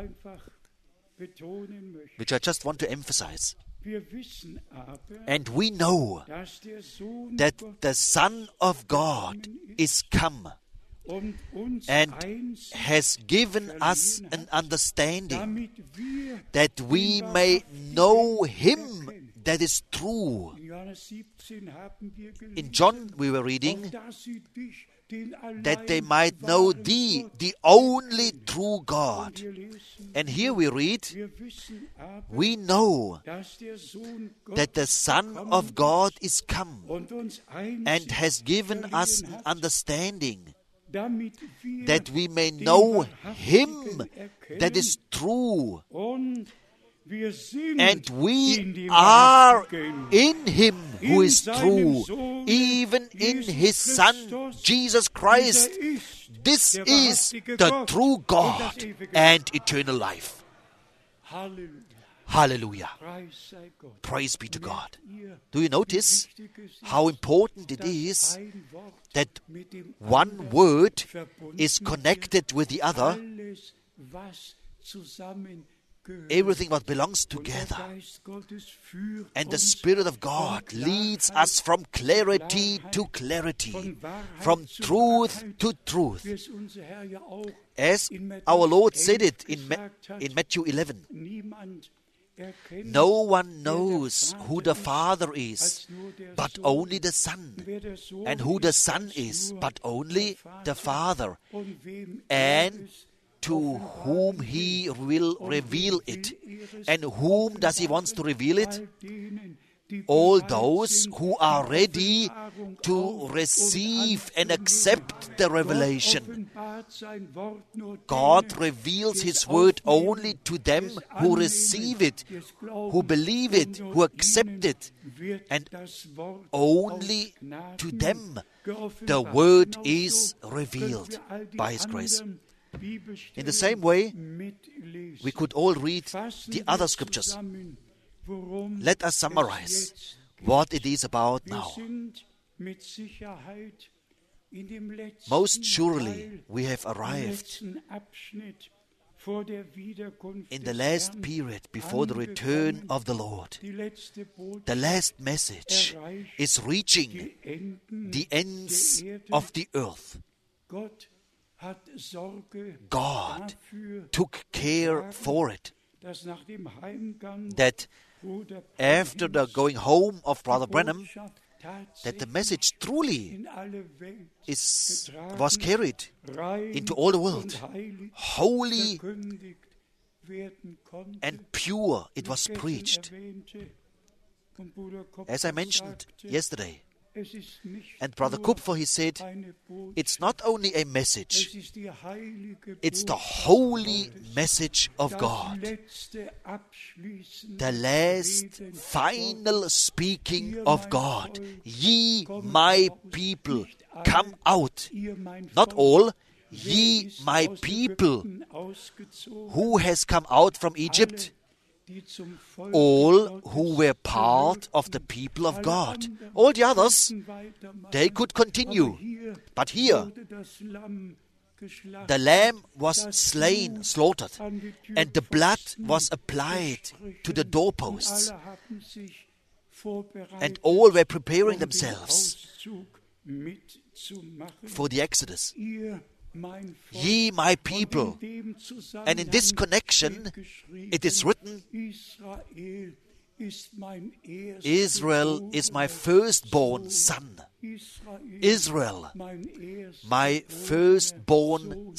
which I just want to emphasize. And we know that the Son of God is come, and has given us an understanding, that we may know him that is true. In John we were reading, that they might know thee, the only true God. And here we read, we know that the Son of God is come, and has given us an understanding, that we may know him that is true, And we are in Him who is true, even in His Son, Jesus Christ. This is the true God and eternal life. Hallelujah. Praise be to God. Do you notice how important it is that one word is connected with the other? Everything what belongs together. And the Spirit of God leads us from clarity to clarity, from truth to truth. As our Lord said it in Matthew 11, no one knows who the Father is, but only the Son, and who the Son is, but only the Father, and to whom He will reveal it. And whom does He want to reveal it? All those who are ready to receive and accept the revelation. God reveals His word only to them who receive it, who believe it, who accept it. And only to them the word is revealed by His grace. In the same way, we could all read the other scriptures. Let us summarize what it is about now. Most surely we have arrived in the last period before the return of the Lord. The last message is reaching the ends of the earth. God took care for it, that after the going home of Brother Branham, that the message truly was carried into all the world. Holy and pure it was preached. As I mentioned yesterday, and Brother Kupfer, he said, it's not only a message, it's the holy message of God. The last final speaking of God. Ye, my people, come out. Not all, ye, my people. Who has come out from Egypt? All who were part of the people of God. All the others, they could continue. But here, the lamb was slain, slaughtered, and the blood was applied to the doorposts. And all were preparing themselves for the Exodus. Ye, my people. And in this connection, it is written, Israel is my firstborn son. Israel, my firstborn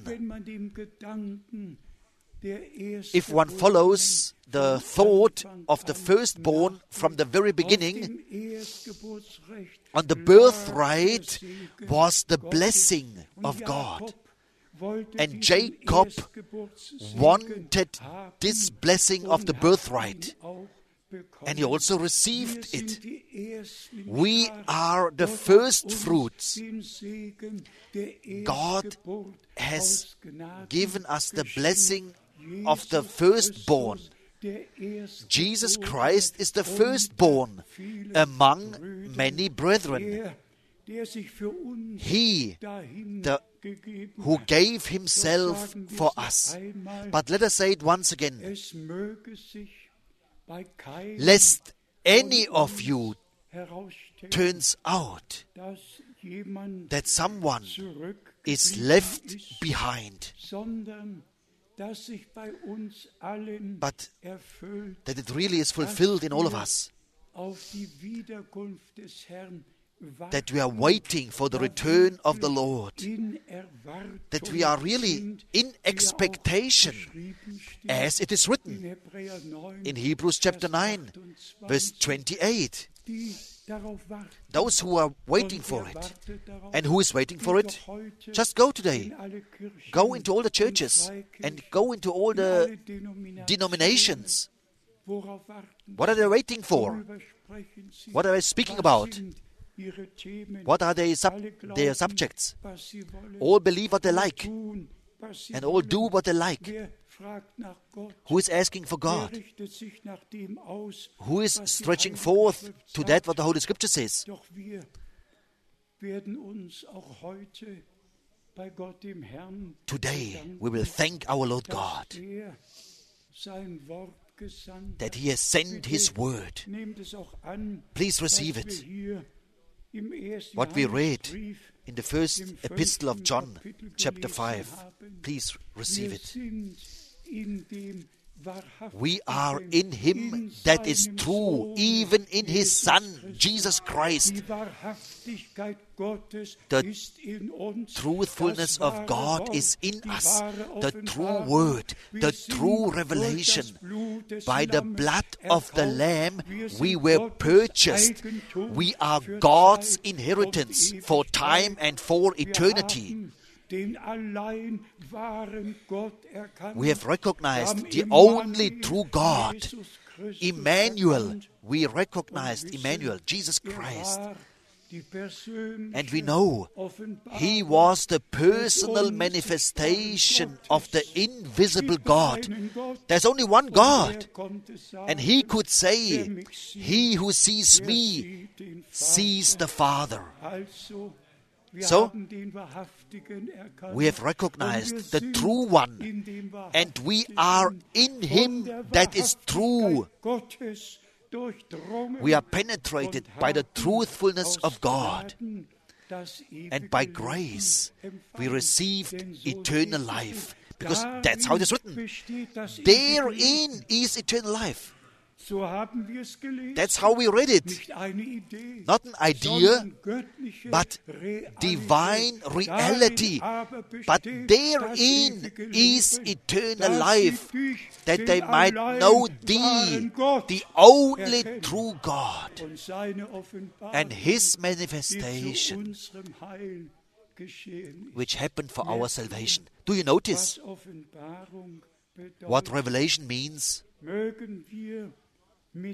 son. If one follows the thought of the firstborn from the very beginning, on the birthright was the blessing of God. And Jacob wanted this blessing of the birthright. And he also received it. We are the first fruits. God has given us the blessing of the firstborn. Jesus Christ is the firstborn among many brethren. He who gave Himself for us. But let us say it once again. Lest any of you turns out that someone is left behind, but that it really is fulfilled in all of us, that we are waiting for the return of the Lord, that we are really in expectation, as it is written in Hebrews chapter 9, verse 28. Those who are waiting for it. And who is waiting for it? Just go today. Go into all the churches and go into all the denominations Worauf warten What are they waiting Sie? for? Worüber sprechen Sie? What are they speaking Was about? sind Ihre Themen? What are Alle their glauben, subjects? was sie wollen. All believe what they Alle like, tun, was sie and all wollen. do what they like. Wer fragt nach Gott? Who is asking for Wer God? richtet sich nach dem aus, Who is was die stretching Heilige forth Schrift to sagt? that what the Holy Scripture says? Doch wir werden uns auch heute bei Gott dem Herrn Today bedanken, we will thank our Lord dass God er sein Wort gesandt that hat. He has sent Bitte His word. nehmt es auch an, Please was receive wir it. hier im ersten What we read Johannesbrief in the first im epistle of 5. John, Kapitel chapter gelesen 5. haben. Please receive Wir it. sind in dem wahrhaftigen, We are in Him that is seinem true, Sohne, even in His Jesus Son, Christus. Jesus Christ. Die Wahrhaftigkeit Gottes The ist in uns. Truthfulness Das of wahre God Wort, is in die us, wahre the true Offenbarung. word, Wir the sind true durch revelation. das Blut des By the Lammes blood of the erkauft. Lamb Wir sind we were Gottes purchased. Eigentum We are für God's Zeit inheritance und for Ewigkeit. time and for Wir eternity. haben den allein wahren Gott erkannt. We have Wir recognized haben the Immanuel, only true God, Jesus Christus Emmanuel. erkannt. We recognized Und wissen, Emmanuel, Jesus er Christ. war die persönliche And we know Offenbarung He was the personal des manifestation unsichtbaren of the Gottes. invisible Es gibt nur God. einen Gott, There's only one und er God. konnte sagen, And He could wer say, mich sieht, He who sees der me sieht den sees Vater. the Father. Also, wir So, haben den Wahrhaftigen erkannt. We have Und wir recognized the sind true one, in dem and we Wahrhaftigen are in von Him der that is true. Wahrhaftigkeit Gottes durchdrungen We are penetrated und by the haben truthfulness aus of God. Gnaden das ewige And by Leben grace we empfangen. received Denn so eternal steht es. life. Because Darin that's how it is written. besteht das ewige Therein Leben. is eternal life. So haben wir es gelesen. That's how we read it. Nicht eine Idee, Not an idea, sondern göttliche but Realität. divine reality. Darin aber But besteht das therein ewige is Leben, eternal dass life, sie dich, that den they might allein know Thee, wahren Gott, the only erkennen. true God, und seine Offenbarung, and His die zu manifestation, unserem Heil geschehen ist. which happened for our salvation. Do you notice Was Offenbarung bedeutet, what revelation means? mögen wir mit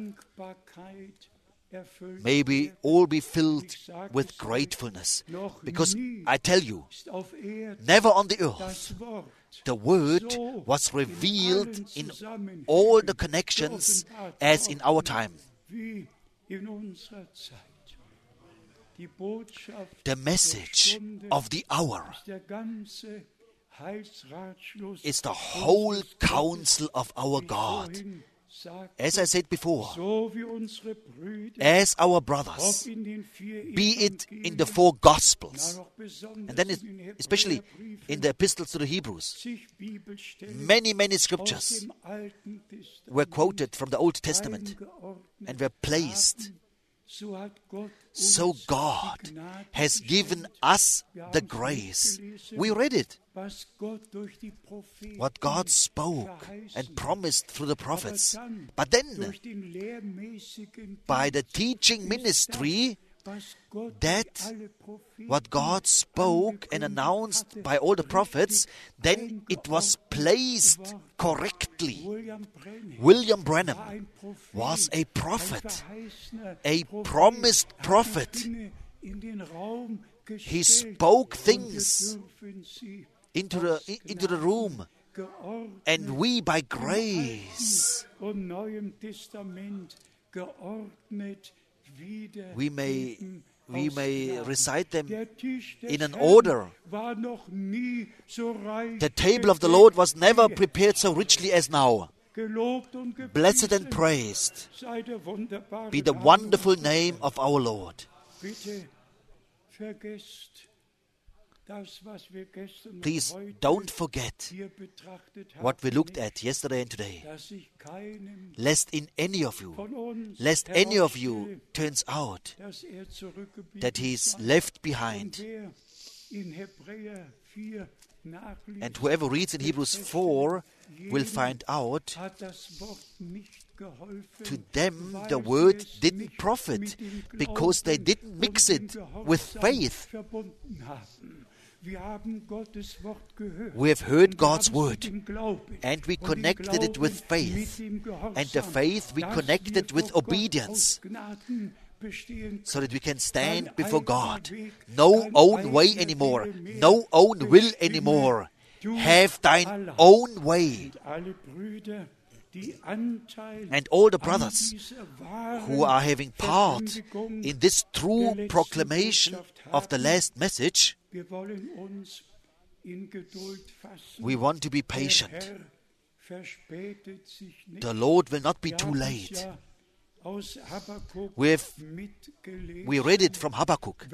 Dankbarkeit erfüllt May we werden. all be filled Ich sage with es euch, gratefulness. noch Because nie I tell you, ist auf Erden never on the earth das Wort the Word so was revealed allen in Zusammenhängen all the connections geoffenbart as in our worden, time. wie in unserer Zeit. Die Botschaft The der message Stunde of the hour ist der ganze Heilsratschluss is the whole unseres Gottes, counsel of our wie ich God. vorhin sagte, As I said before, so wie unsere Brüder, as our ob brothers, in den 4 be it in the Evangelien, 4 na, Gospels, noch besonders and then in den especially Hebräerbriefen, in the epistles to the Hebrews, zig Bibelstellen many aus scriptures dem Alten Testament were quoted from the Old Testament eingeordnet and were placed. haben. So hat Gott So uns God die Gnade has given geschenkt. us Wir the haben's grace. mitgelesen, We read it, was Gott durch die Propheten what God spoke verheißen and promised through the hat. prophets. Aber dann, But then, durch den lehrmäßigen by the Dienst teaching ist ministry, das, was Gott that durch alle Propheten what God spoke and angekündigt announced hatte, by all the prophets, richtig then it was eingeordnet placed worden. correctly. William William Branham war ein Prophet, was a ein prophet, verheißener a Prophet, promised hat prophet. Dinge in den Raum He gestellt, spoke und wir things dürfen sie into aus the Gnaden room, geordnet and we by im grace Alten und Neuem Testament geordnet wieder we may recite them Der Tisch des in an Herrn order. war noch nie so reich The table of the gedeckt Lord was never wie prepared so richly as now. gelobt und gepriesen Blessed and praised sei der wunderbare be the Name wonderful unseres name of our Lord. Bitte vergesst das, was wir gestern Please und heute don't forget hier betrachtet haben, what we looked nicht, at yesterday and today, dass sich keinem lest in any of you, von uns lest any of you herausstelle, turns out dass er zurückgeblieben that he is sei. left Und behind. wer in Hebräer 4 nachliest, And whoever reads in Hebrews 4 will find out hat das Wort nicht geholfen, to them weil the sie word es didn't nicht profit mit dem because they Glauben didn't mix und dem it with Gehorsam faith. verbunden haben. We have heard God's word, and we connected it with faith, and the faith we connected with obedience, so that we can stand before God. No own way anymore, no own will anymore. Have thine own way. And all the brothers who are having part in this true proclamation of the last message, we want to be patient. The Lord will not be too late. We read it from Habakkuk.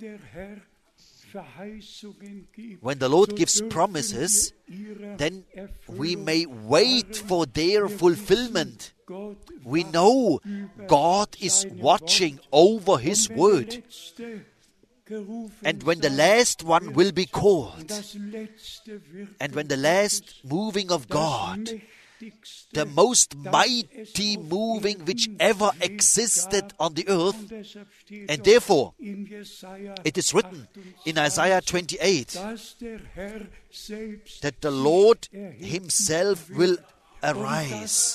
When the Lord gives promises, then we may wait for their fulfillment. We know God is watching over His word. And when the last one will be called, and when the last moving of God, the most mighty moving which ever existed on the earth, and therefore it is written in Isaiah 28 that the Lord Himself will arise,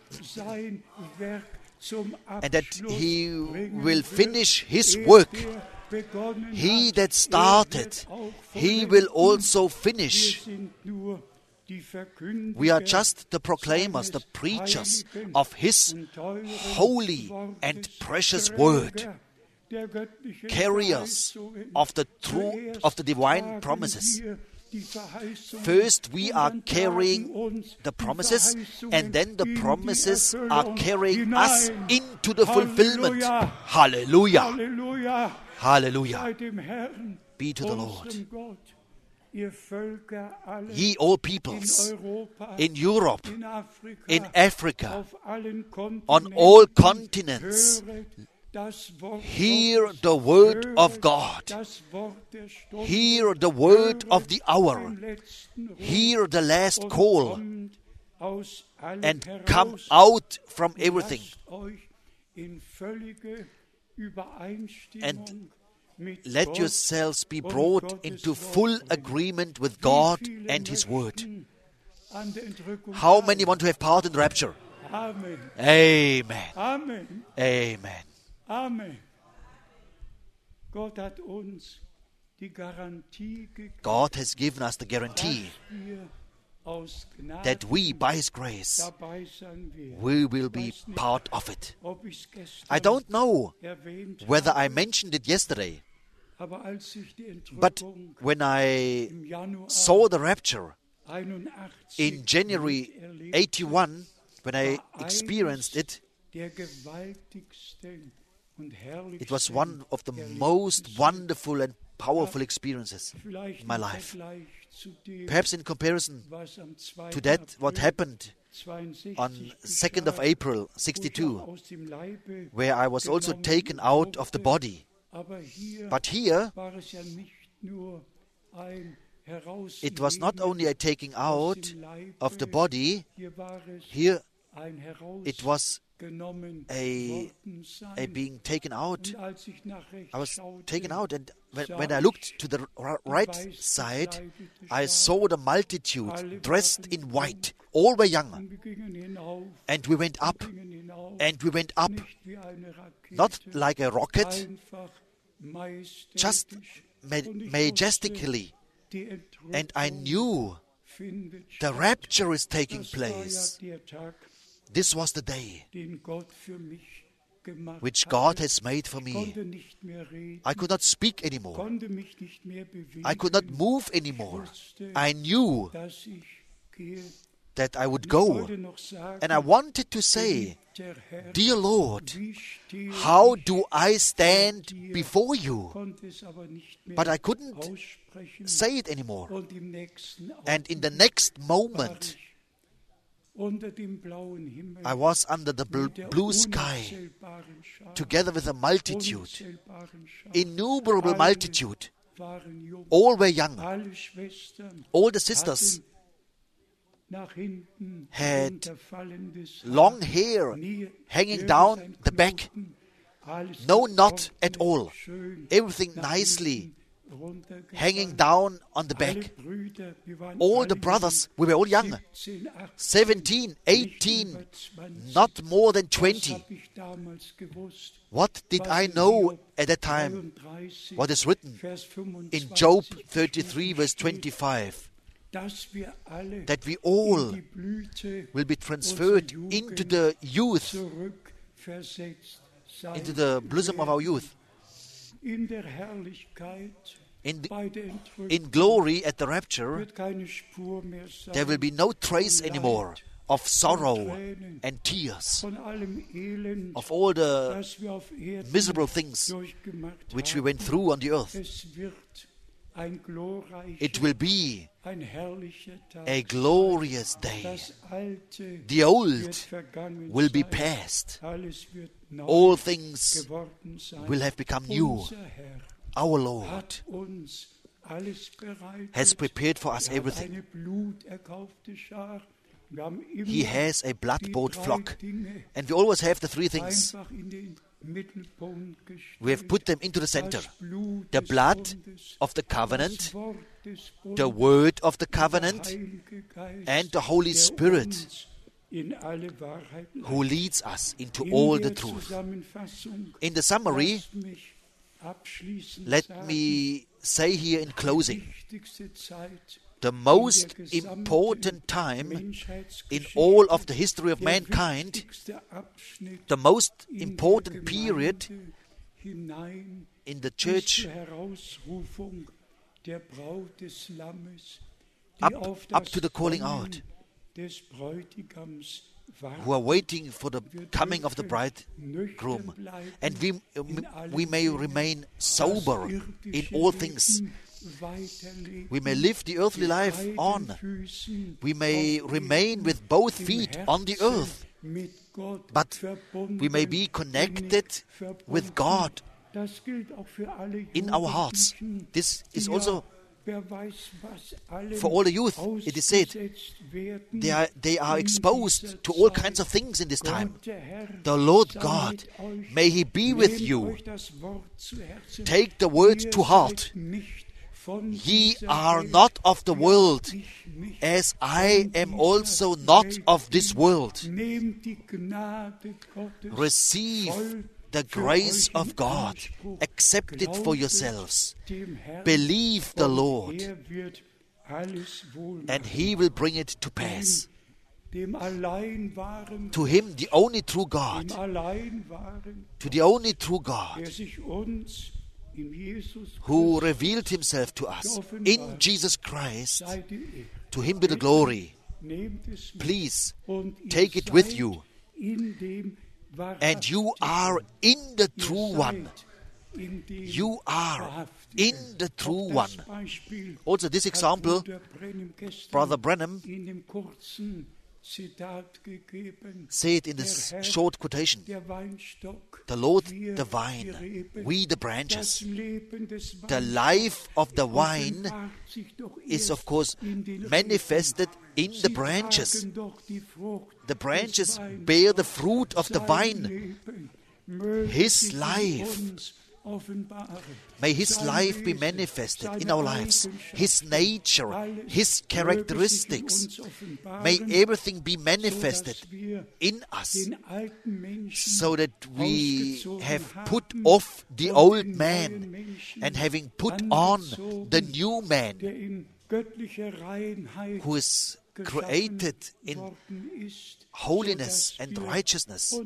and that He will finish His work. He that started, He will also finish. We are just the proclaimers, the preachers of His holy and precious word, carriers of the truth of the divine promises. First, we are carrying the promises, and then the promises are carrying us into the fulfillment. Hallelujah! Hallelujah! Be to the Lord. Ye all peoples, in Europe, in Africa, on all continents, hear the word of God. Hear the word of the hour. Hear the last call, and come out from everything. And let yourselves be brought into full agreement with God and His word. How many want to have part in the rapture? Amen. Amen. Amen. Amen. Amen. God has given us the guarantee that we, by His grace, we will be part of it. I don't know whether I mentioned it yesterday, but when I saw the rapture in January 81, when I experienced it, it was one of the most wonderful and powerful experiences in my life. Perhaps in comparison to that, what happened on 2nd of April 62, where I was also taken out of the body. But here, it was not only a taking out of the body, here it was a being taken out. I was taken out, and when I looked to the right side, I saw the multitude dressed in white. All were young. And we went up, and we went up, not like a rocket, just majestically. And I knew the rapture is taking place. This was the day which God has made for me. I could not speak anymore. I could not move anymore. I knew that I would go. And I wanted to say, Dear Lord, how do I stand before you? But I couldn't say it anymore. And in the next moment, I was under the blue sky, together with a multitude, innumerable multitude. All were young. All the sisters had long hair hanging down the back. No knot at all. Everything nicely hanging down on the back. All the brothers, we were all young, 17, 18, not more than 20. What did I know at that time? What is written in Job 33, verse 25? That we all will be transferred into the youth, into the bosom of our youth. In glory at the rapture, there will be no trace anymore of sorrow and tears, of all the miserable things which we went through on the earth. It will be a glorious day. The old will be past. All things will have become new. Our Lord has prepared for us everything. He has a blood-bought flock. And we always have the three things. We have put them into the center. The blood of the covenant, the word of the covenant, and the Holy Spirit, who leads us into all the truth. In the summary, let me say here in closing, the most important time in all of the history of mankind, the most important period in the church up to the calling out, who are waiting for the coming of the bridegroom. And we may remain sober in all things. We may live the earthly life on. We may remain with both feet on the earth. But we may be connected with God in our hearts. This is also for all the youth. It is said they are exposed to all kinds of things in this time. The Lord God, may He be with you. Take the word to heart. Ye are not of the world, as I am also not of this world. Receive the grace of God. Accept it for yourselves. Believe the Lord, and He will bring it to pass. To Him, the only true God, to the only true God, who revealed Himself to us in Jesus Christ, to Him be the glory. Please take it with you. And you are in the true one. You are in the true one. Also, this example, Brother Branham said in this short quotation, the Lord the vine, we the branches. The life of the vine is of course manifested in the branches. The branches bear the fruit of the vine. His life, may His life be manifested in our lives. His nature, His characteristics. May everything be manifested in us, so that we have put off the old man and having put on the new man, who is created in holiness and righteousness,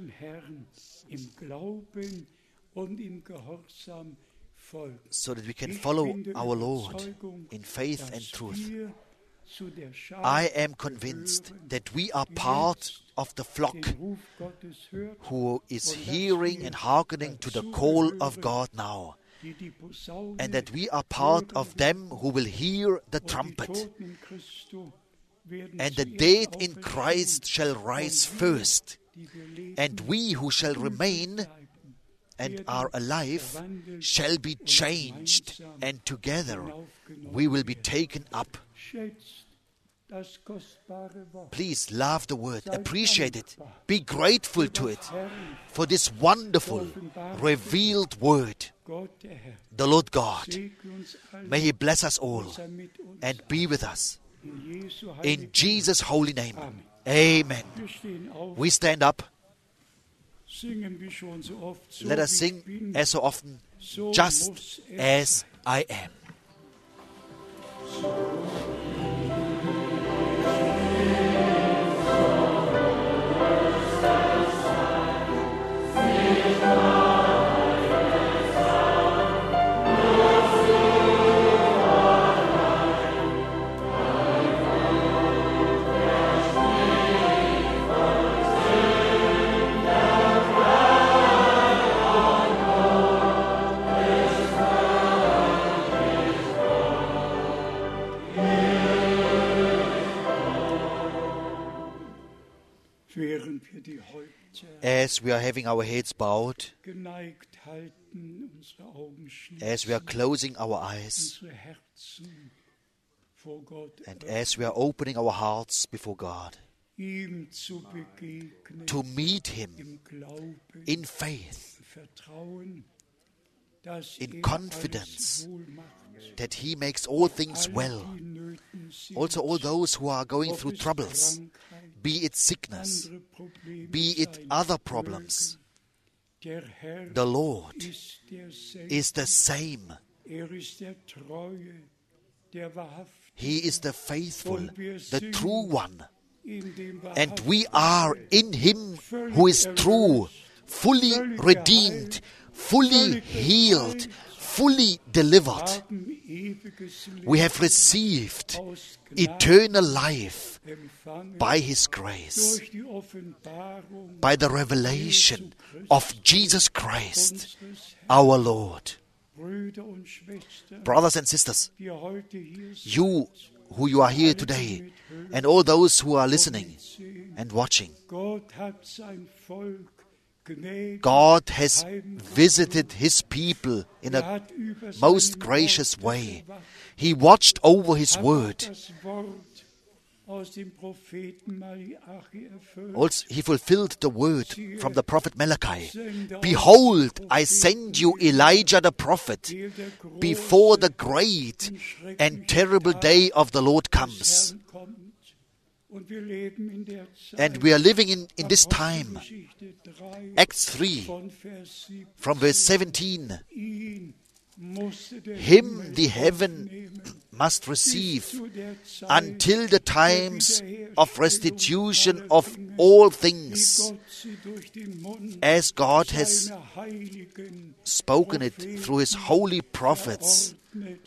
so that we can follow our Lord in faith and truth. I am convinced that we are part of the flock who is hearing and hearkening to the call of God now, and that we are part of them who will hear the trumpet, and the dead in Christ shall rise first, and we who shall remain and are alive shall be changed, and together we will be taken up. Please love the word, appreciate it, be grateful to it for this wonderful, revealed word. The Lord God, may He bless us all and be with us. In Jesus' holy name, amen. We stand up. Let us sing as so often, just as I am. As we are having our heads bowed, as we are closing our eyes, and as we are opening our hearts before God, to meet Him in faith, in confidence that He makes all things well. Also all those who are going through troubles, be it sickness, be it other problems, the Lord is the same. He is the faithful, the true one. And we are in Him who is true, fully redeemed, fully healed, fully delivered. We have received eternal life by His grace, by the revelation of Jesus Christ, our Lord. Brothers and sisters, you who you are here today, and all those who are listening and watching, God has visited His people in a most gracious way. He watched over His word. Also, He fulfilled the word from the prophet Malachi. Behold, I send you Elijah the prophet before the great and terrible day of the Lord comes. And we are living in this time. Acts 3, from verse 17. Him the heaven must receive until the times of restitution of all things, as God has spoken it through His holy prophets.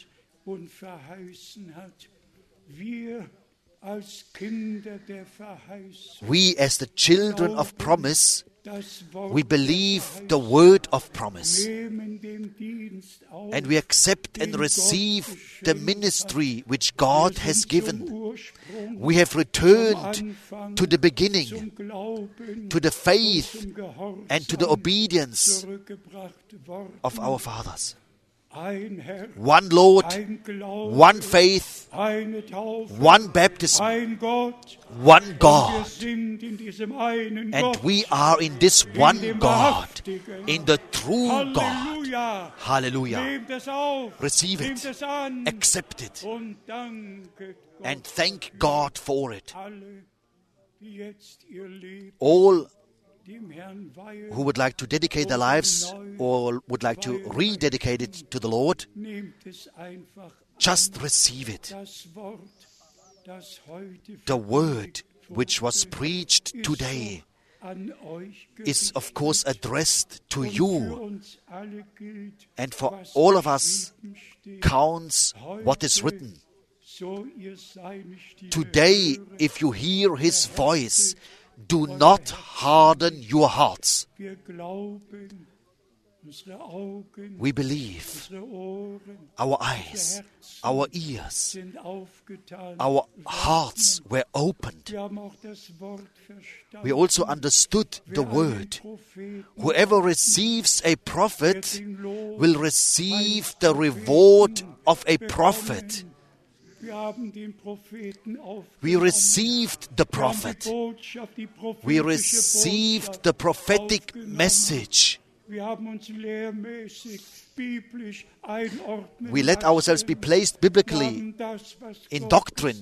We, as the children of promise, we believe the word of promise, and we accept and receive the ministry which God has given. We have returned to the beginning, to the faith and to the obedience of our fathers. One Lord, one faith, one baptism, one God. And we are in this one God, in the true God. Hallelujah. Receive it, accept it, and thank God for it. All who would like to dedicate their lives or would like to rededicate it to the Lord, just receive it. The word which was preached today is of course addressed to you, and for all of us counts what is written. Today, if you hear His voice, do not harden your hearts. We believe. Our eyes, our ears, our hearts were opened. We also understood the word. Whoever receives a prophet will receive the reward of a prophet. We received the prophet. We received the prophetic message. We let ourselves be placed biblically in doctrine.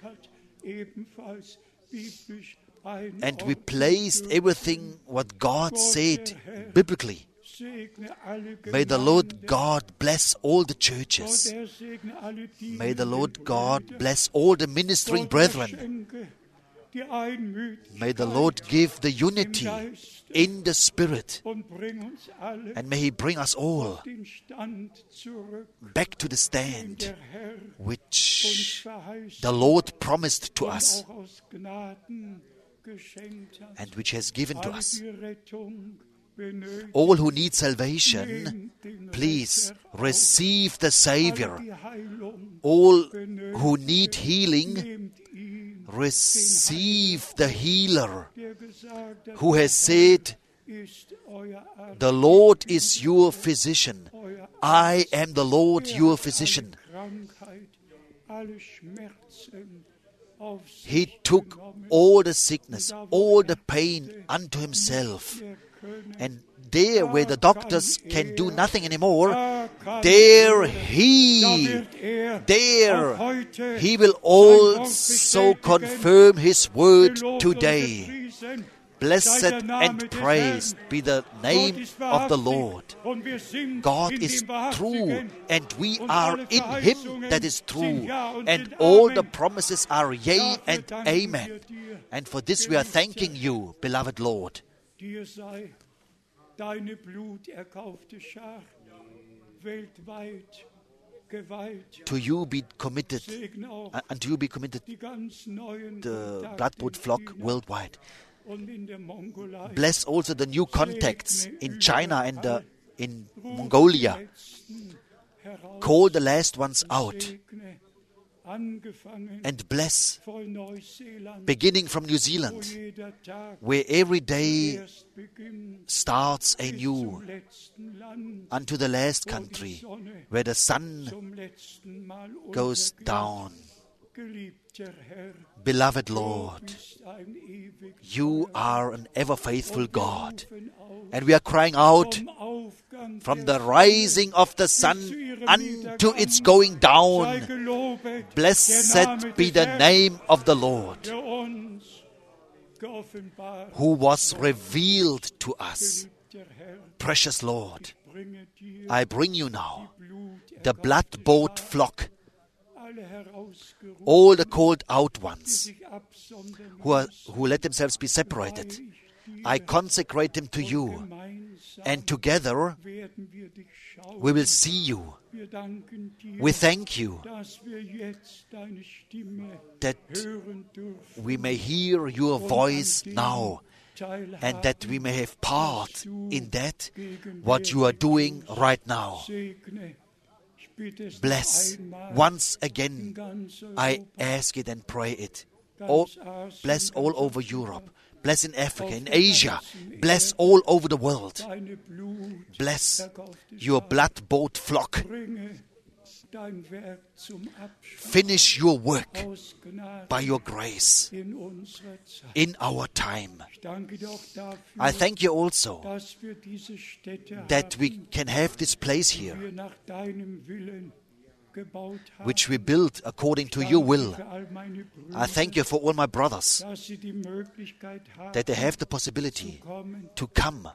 And we placed everything what God said biblically. May the Lord God bless all the churches. May the Lord God bless all the ministering brethren. May the Lord give the unity in the Spirit. And may He bring us all back to the stand which the Lord promised to us and which has given to us. All who need salvation, please receive the Savior. All who need healing, receive the healer who has said, "The Lord is your physician. I am the Lord your physician." He took all the sickness, all the pain unto Himself. And there where the doctors can do nothing anymore, there He will also confirm His word today. Blessed and praised be the name of the Lord. God is true, and we are in Him that is true. And all the promises are yea and amen. And for this we are thanking you, beloved Lord. To you be committed, unto you be committed the blood-bought flock worldwide. Bless also the new contacts in China and in Mongolia. Call the last ones out. And bless, beginning from New Zealand, where every day starts anew, unto the last country, where the sun goes down. Beloved Lord, you are an ever-faithful God, and we are crying out from the rising of the sun unto its going down. Blessed be the name of the Lord, who was revealed to us. Precious Lord, I bring you now the blood-bought flock, all the called out ones who let themselves be separated. I consecrate them to you, and together we will see you. We thank you that we may hear your voice now, and that we may have part in that what you are doing right now. Bless once again, I ask it and pray it. Bless all over Europe. Bless in Africa, in Asia. Bless all over the world. Bless your blood-bought flock. Finish your work by your grace in our time. I thank you also that we can have this place here, which we built according to your will. I thank you for all my brothers, that they have the possibility to come,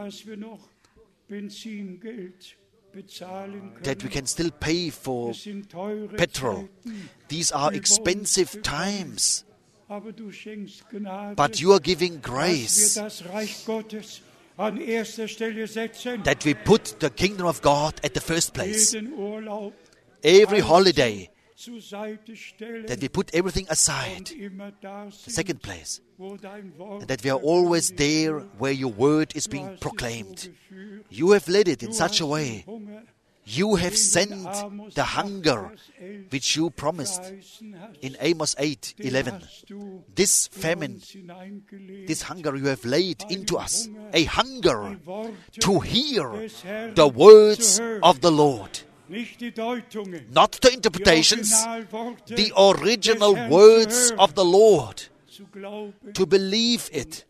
that we can still pay for petrol. These are expensive times, but you are giving grace, that we put the kingdom of God at the first place. Every holiday, that we put everything aside, the second place, and that we are always there where your word is being proclaimed. You have led it in such a way. You have sent the hunger which you promised in Amos 8:11. This famine, this hunger you have laid into us, a hunger to hear the words of the Lord. not the interpretations, the original words of the Lord, to believe it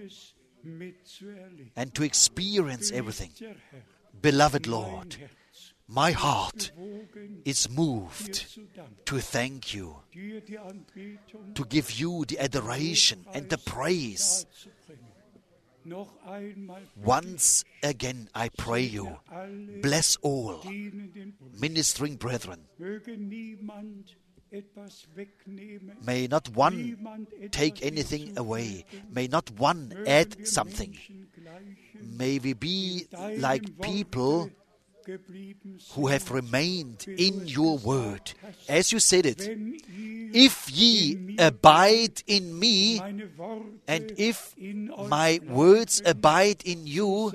and to experience everything. Beloved Lord, my heart is moved to thank you, to give you the adoration and the praise. Once again I pray you, bless all ministering brethren. May not one take anything away. May not one add something. May we be like people who have remained in your word. As you said it, if ye abide in me, and if my words abide in you,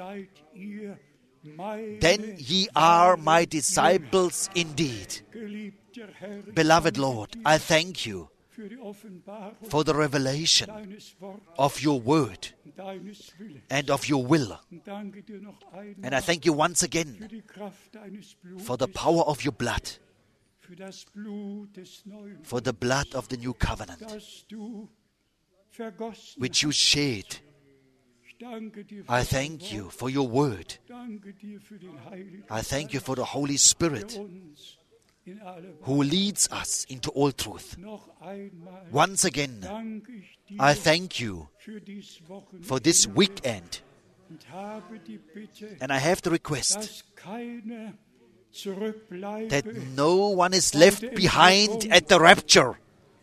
then ye are my disciples indeed. Beloved Lord, I thank you for the revelation of your word and of your will. And I thank you once again for the power of your blood, for the blood of the new covenant, which you shed. I thank you for your word. I thank you for the Holy Spirit who leads us into all truth. Once again, I thank you for this weekend. And I have the request that no one is left behind at the rapture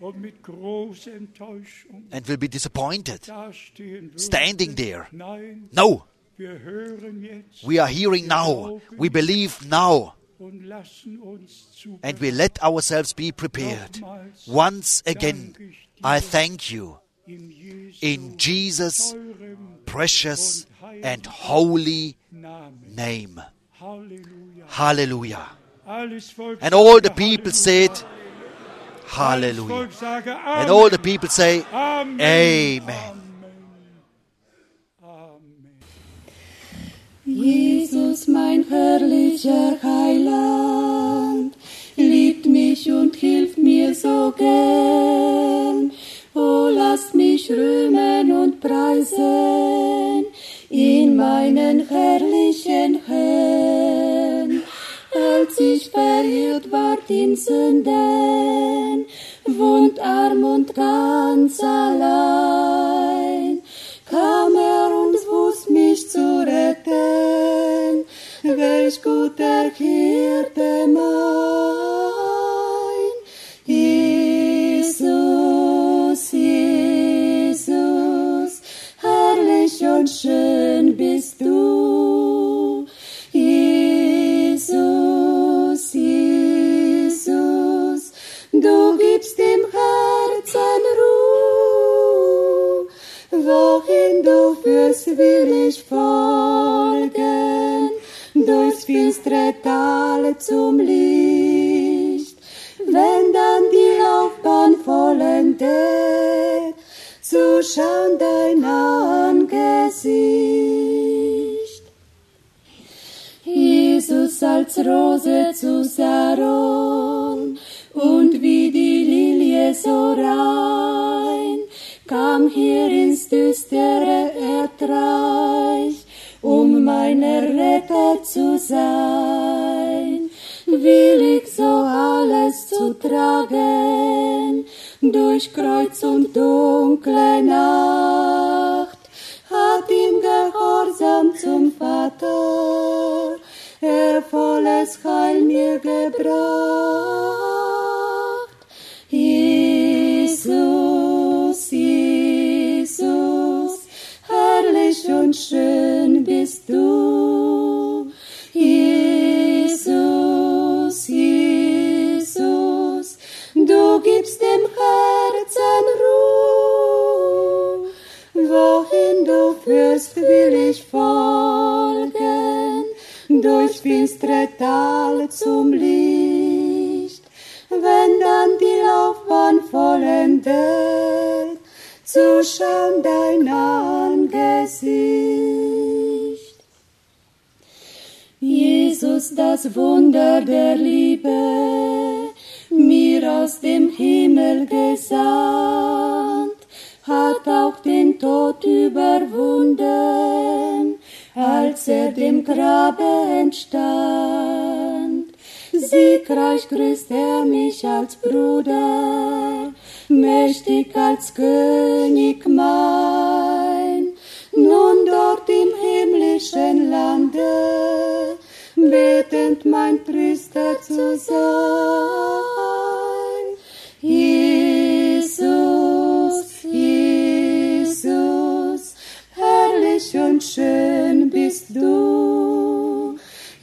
and will be disappointed, standing there. No, we are hearing now, we believe now, and we let ourselves be prepared. Once again, I thank you in Jesus' precious and holy name. Hallelujah. And all the people said, Hallelujah. And all the people say, Amen. Jesus, mein herrlicher Heiland, liebt mich und hilft mir so gern. Oh, lasst mich rühmen und preisen in meinen herrlichen Herrn. Als ich verirrt ward in Sünden, wohnt arm und ganz allein, kam und wußt mich zu retten, welch guter Hirte mein. Jesus, Jesus, herrlich und schön bist du. Jesus, Jesus, du gibst dem Herzen Ruhe. Wohin du führst, will ich folgen, durchs finstere Tal zum Licht. Wenn dann die Laufbahn vollendet, zu schauen dein Angesicht. Jesus als Rose zu Saron und wie die Lilie so rein, kam hier ins düstere Erdreich, mein Retter zu sein. Willig so alles zu tragen, durch Kreuz und dunkle Nacht, hat ihm Gehorsam zum Vater, volles Heil mir gebracht. Jesus, Jesus, herrlich und schön bist du. Jesus, Jesus, du gibst dem Herzen Ruhe. Wohin du führst, will ich folgen, durch finstere Tal zum Licht. Wenn dann die Laufbahn vollendet, zu schauen dein Angesicht. Jesus, hast das Wunder der Liebe mir aus dem Himmel gesandt, hat auch den Tod überwunden, als dem Grabe entstand. Siegreich grüßt mich als Bruder, mächtig als König mein. Nun dort im himmlischen Lande, betend mein Priester zu sein. Jesus, Jesus, herrlich und schön bist du.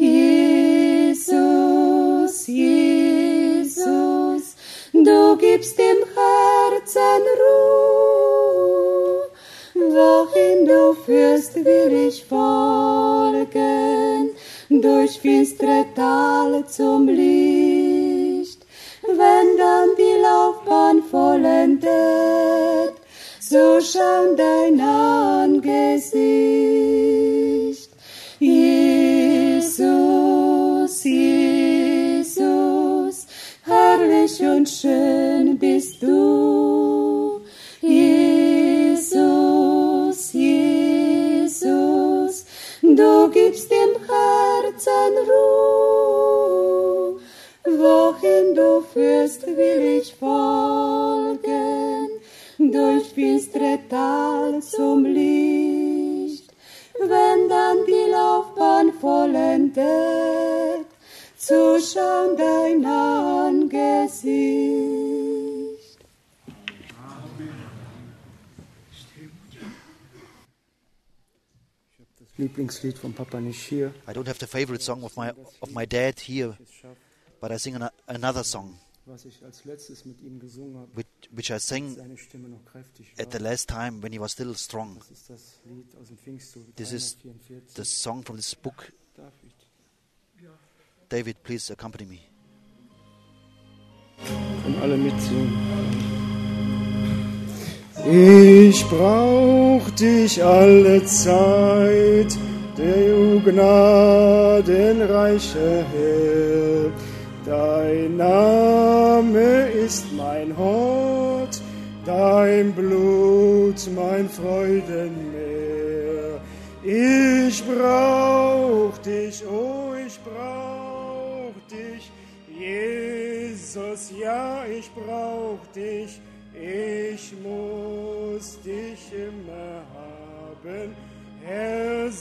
Jesus, Jesus, du gibst dem Herzen Ruhe. Wohin du führst, will ich folgen, durch finstere Tal zum Licht. Wenn dann die Laufbahn vollendet, so schau dein Angesicht. Jesus, Jesus, herrlich und schön bist du. Jesus, Jesus, du gibst dem Herzen Ruhe. Wohin du führst, will ich folgen, durch finstere Tal zum Licht. Wenn dann die Laufbahn vollendet, so schau dein Angesicht. Lieblingslied von Papa nicht hier. I don't have the favorite song of my dad here, but I sing another song, Was ich als letztes mit ihm gesungen habe, which I sang seine Stimme noch kräftig war. at the last time when he was still strong. Das ist das Lied aus dem Pfingstlied This is 344. the song from this book. David. David, please accompany me. Können alle mitsingen. Ich brauch dich alle Zeit, der gnadenreiche Herr. Dein Name ist mein Hort, dein Blut mein Freudenmeer. Ich brauch dich, oh ich brauch dich, Jesus, ja ich brauch dich. Ich muss dich immer haben, Herr,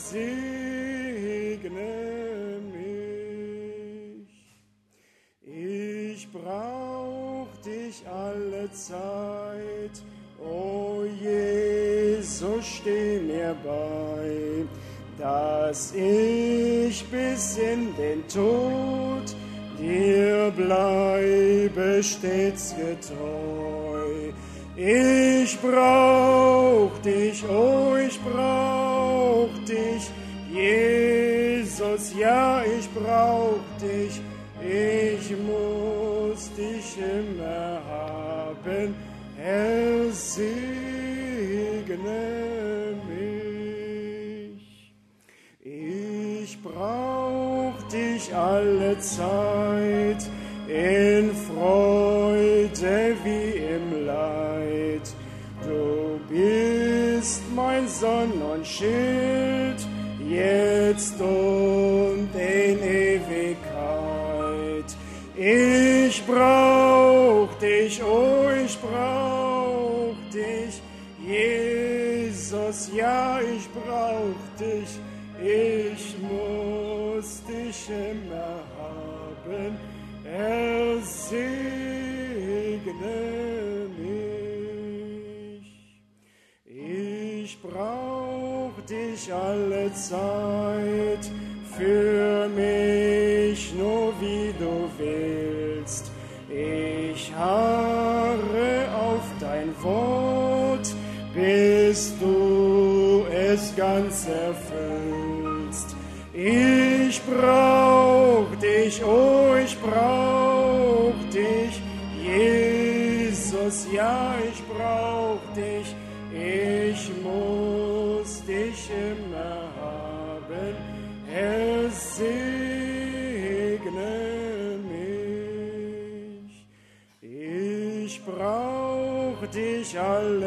segne mich. Ich brauch dich alle Zeit, o Jesus, steh mir bei, dass ich bis in den Tod dir bleibe stets getreu. Ich brauch dich, oh ich brauch dich, Jesus, ja ich brauch dich, ich muss dich immer haben, Herr, segne mich. Ich brauch dich alle Zeit, in Freude wie im Leid. Du bist mein Sonn und Schild, jetzt und in Ewigkeit. Ich brauch dich, oh ich brauch dich, Jesus, ja ich brauch dich, ich muss dich immer haben, Herr, segne mich. Ich brauch dich alle Zeit, für mich nur wie du willst. Ich harre auf dein Wort, bis du es ganz erfüllst. Ich brauch dich, oh ich brauch dich, Jesus, ja ich brauch dich, ich muss dich immer haben, Herr, segne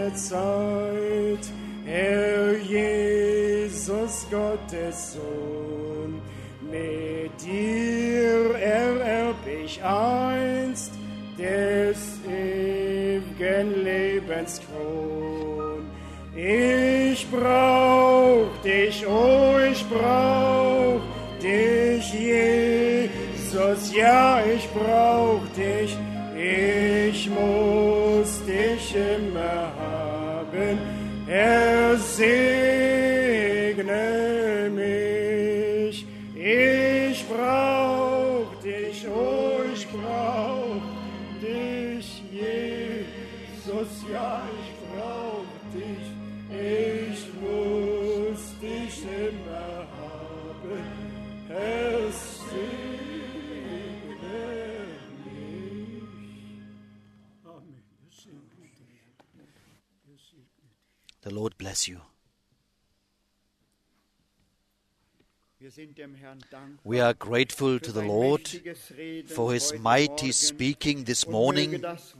alle Zeit. Herr Jesus, Gottes Sohn, mit dir ererb ich einst des ewigen Lebens Kron. Ich brauch dich, oh, ich brauch dich, Jesus, ja, ich brauch dich, ich muss dich immer haben, Herr, segne mich, ich brauch dich, oh, ich brauch dich, Jesus, ja, ich brauch dich, ich muss dich immer haben, Herr, segne mich. Amen. The Lord bless you. We are grateful to the Lord for His mighty speaking this morning,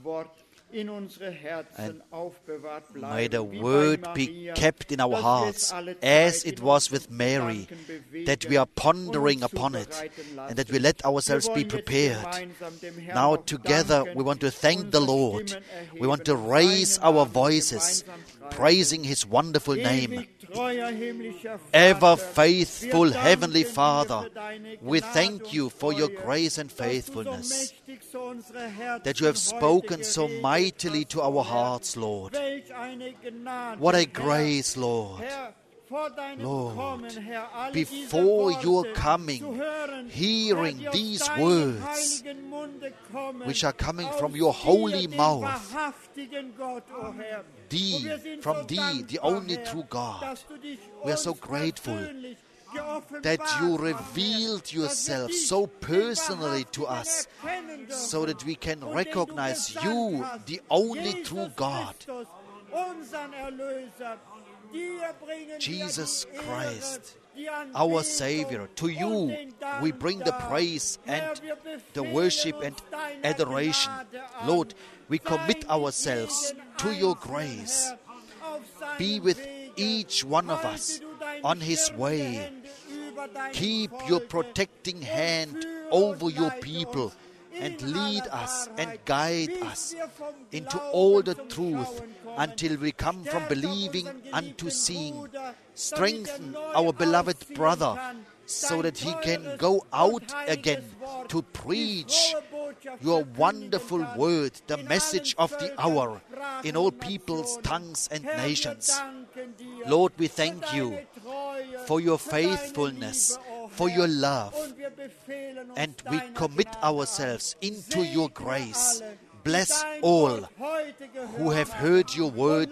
and may the word be kept in our hearts as it was with Mary, that we are pondering upon it and that we let ourselves be prepared. Now together we want to thank the Lord. We want to raise our voices, praising His wonderful name. Ever faithful Heavenly Father, we thank you for your grace and faithfulness, that you have spoken so mightily to our hearts, Lord. What a grace, Lord. Lord, before your coming, hearing these words which are coming from your holy mouth, from thee, the only true God, we are so grateful that you revealed yourself so personally to us, so that we can recognize you, the only true God. Jesus Christ, our Savior, to you we bring the praise and the worship and adoration. Lord, we commit ourselves to your grace. Be with each one of us on his way. Keep your protecting hand over your people and lead us and guide us into all the truth until we come from believing unto seeing. Strengthen our beloved brother so that he can go out again to preach your wonderful word, the message of the hour, in all peoples, tongues and nations. Lord, we thank you for your faithfulness, for your love, and we commit ourselves into your grace. Bless all who have heard your word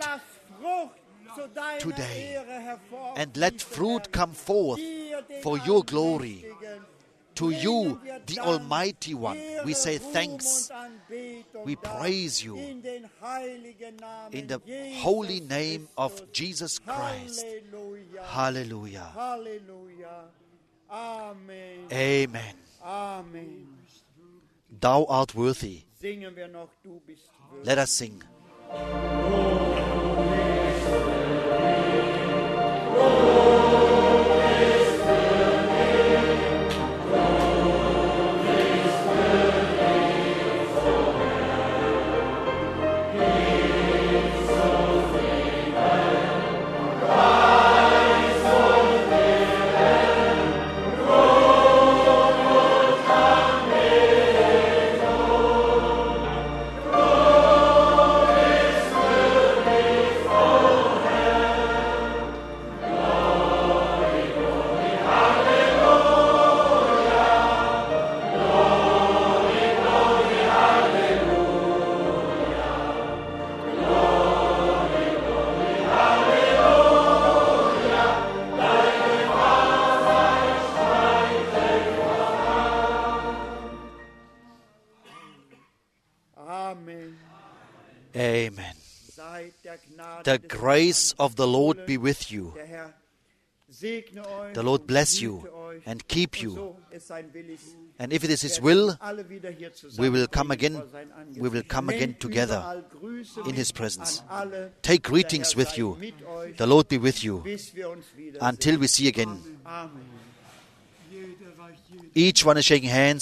today, and let fruit come forth for your glory. To you, the Almighty One, we say thanks. We praise you in the holy name of Jesus Christ. Hallelujah. Amen. Amen. Thou art worthy. Singen wir noch, du bist würdig. Let us sing. Amen. The grace of the Lord be with you. The Lord bless you and keep you. And if it is His will, we will come again. We will come again together in His presence. Take greetings with you. The Lord be with you until we see again. Each one is shaking hands.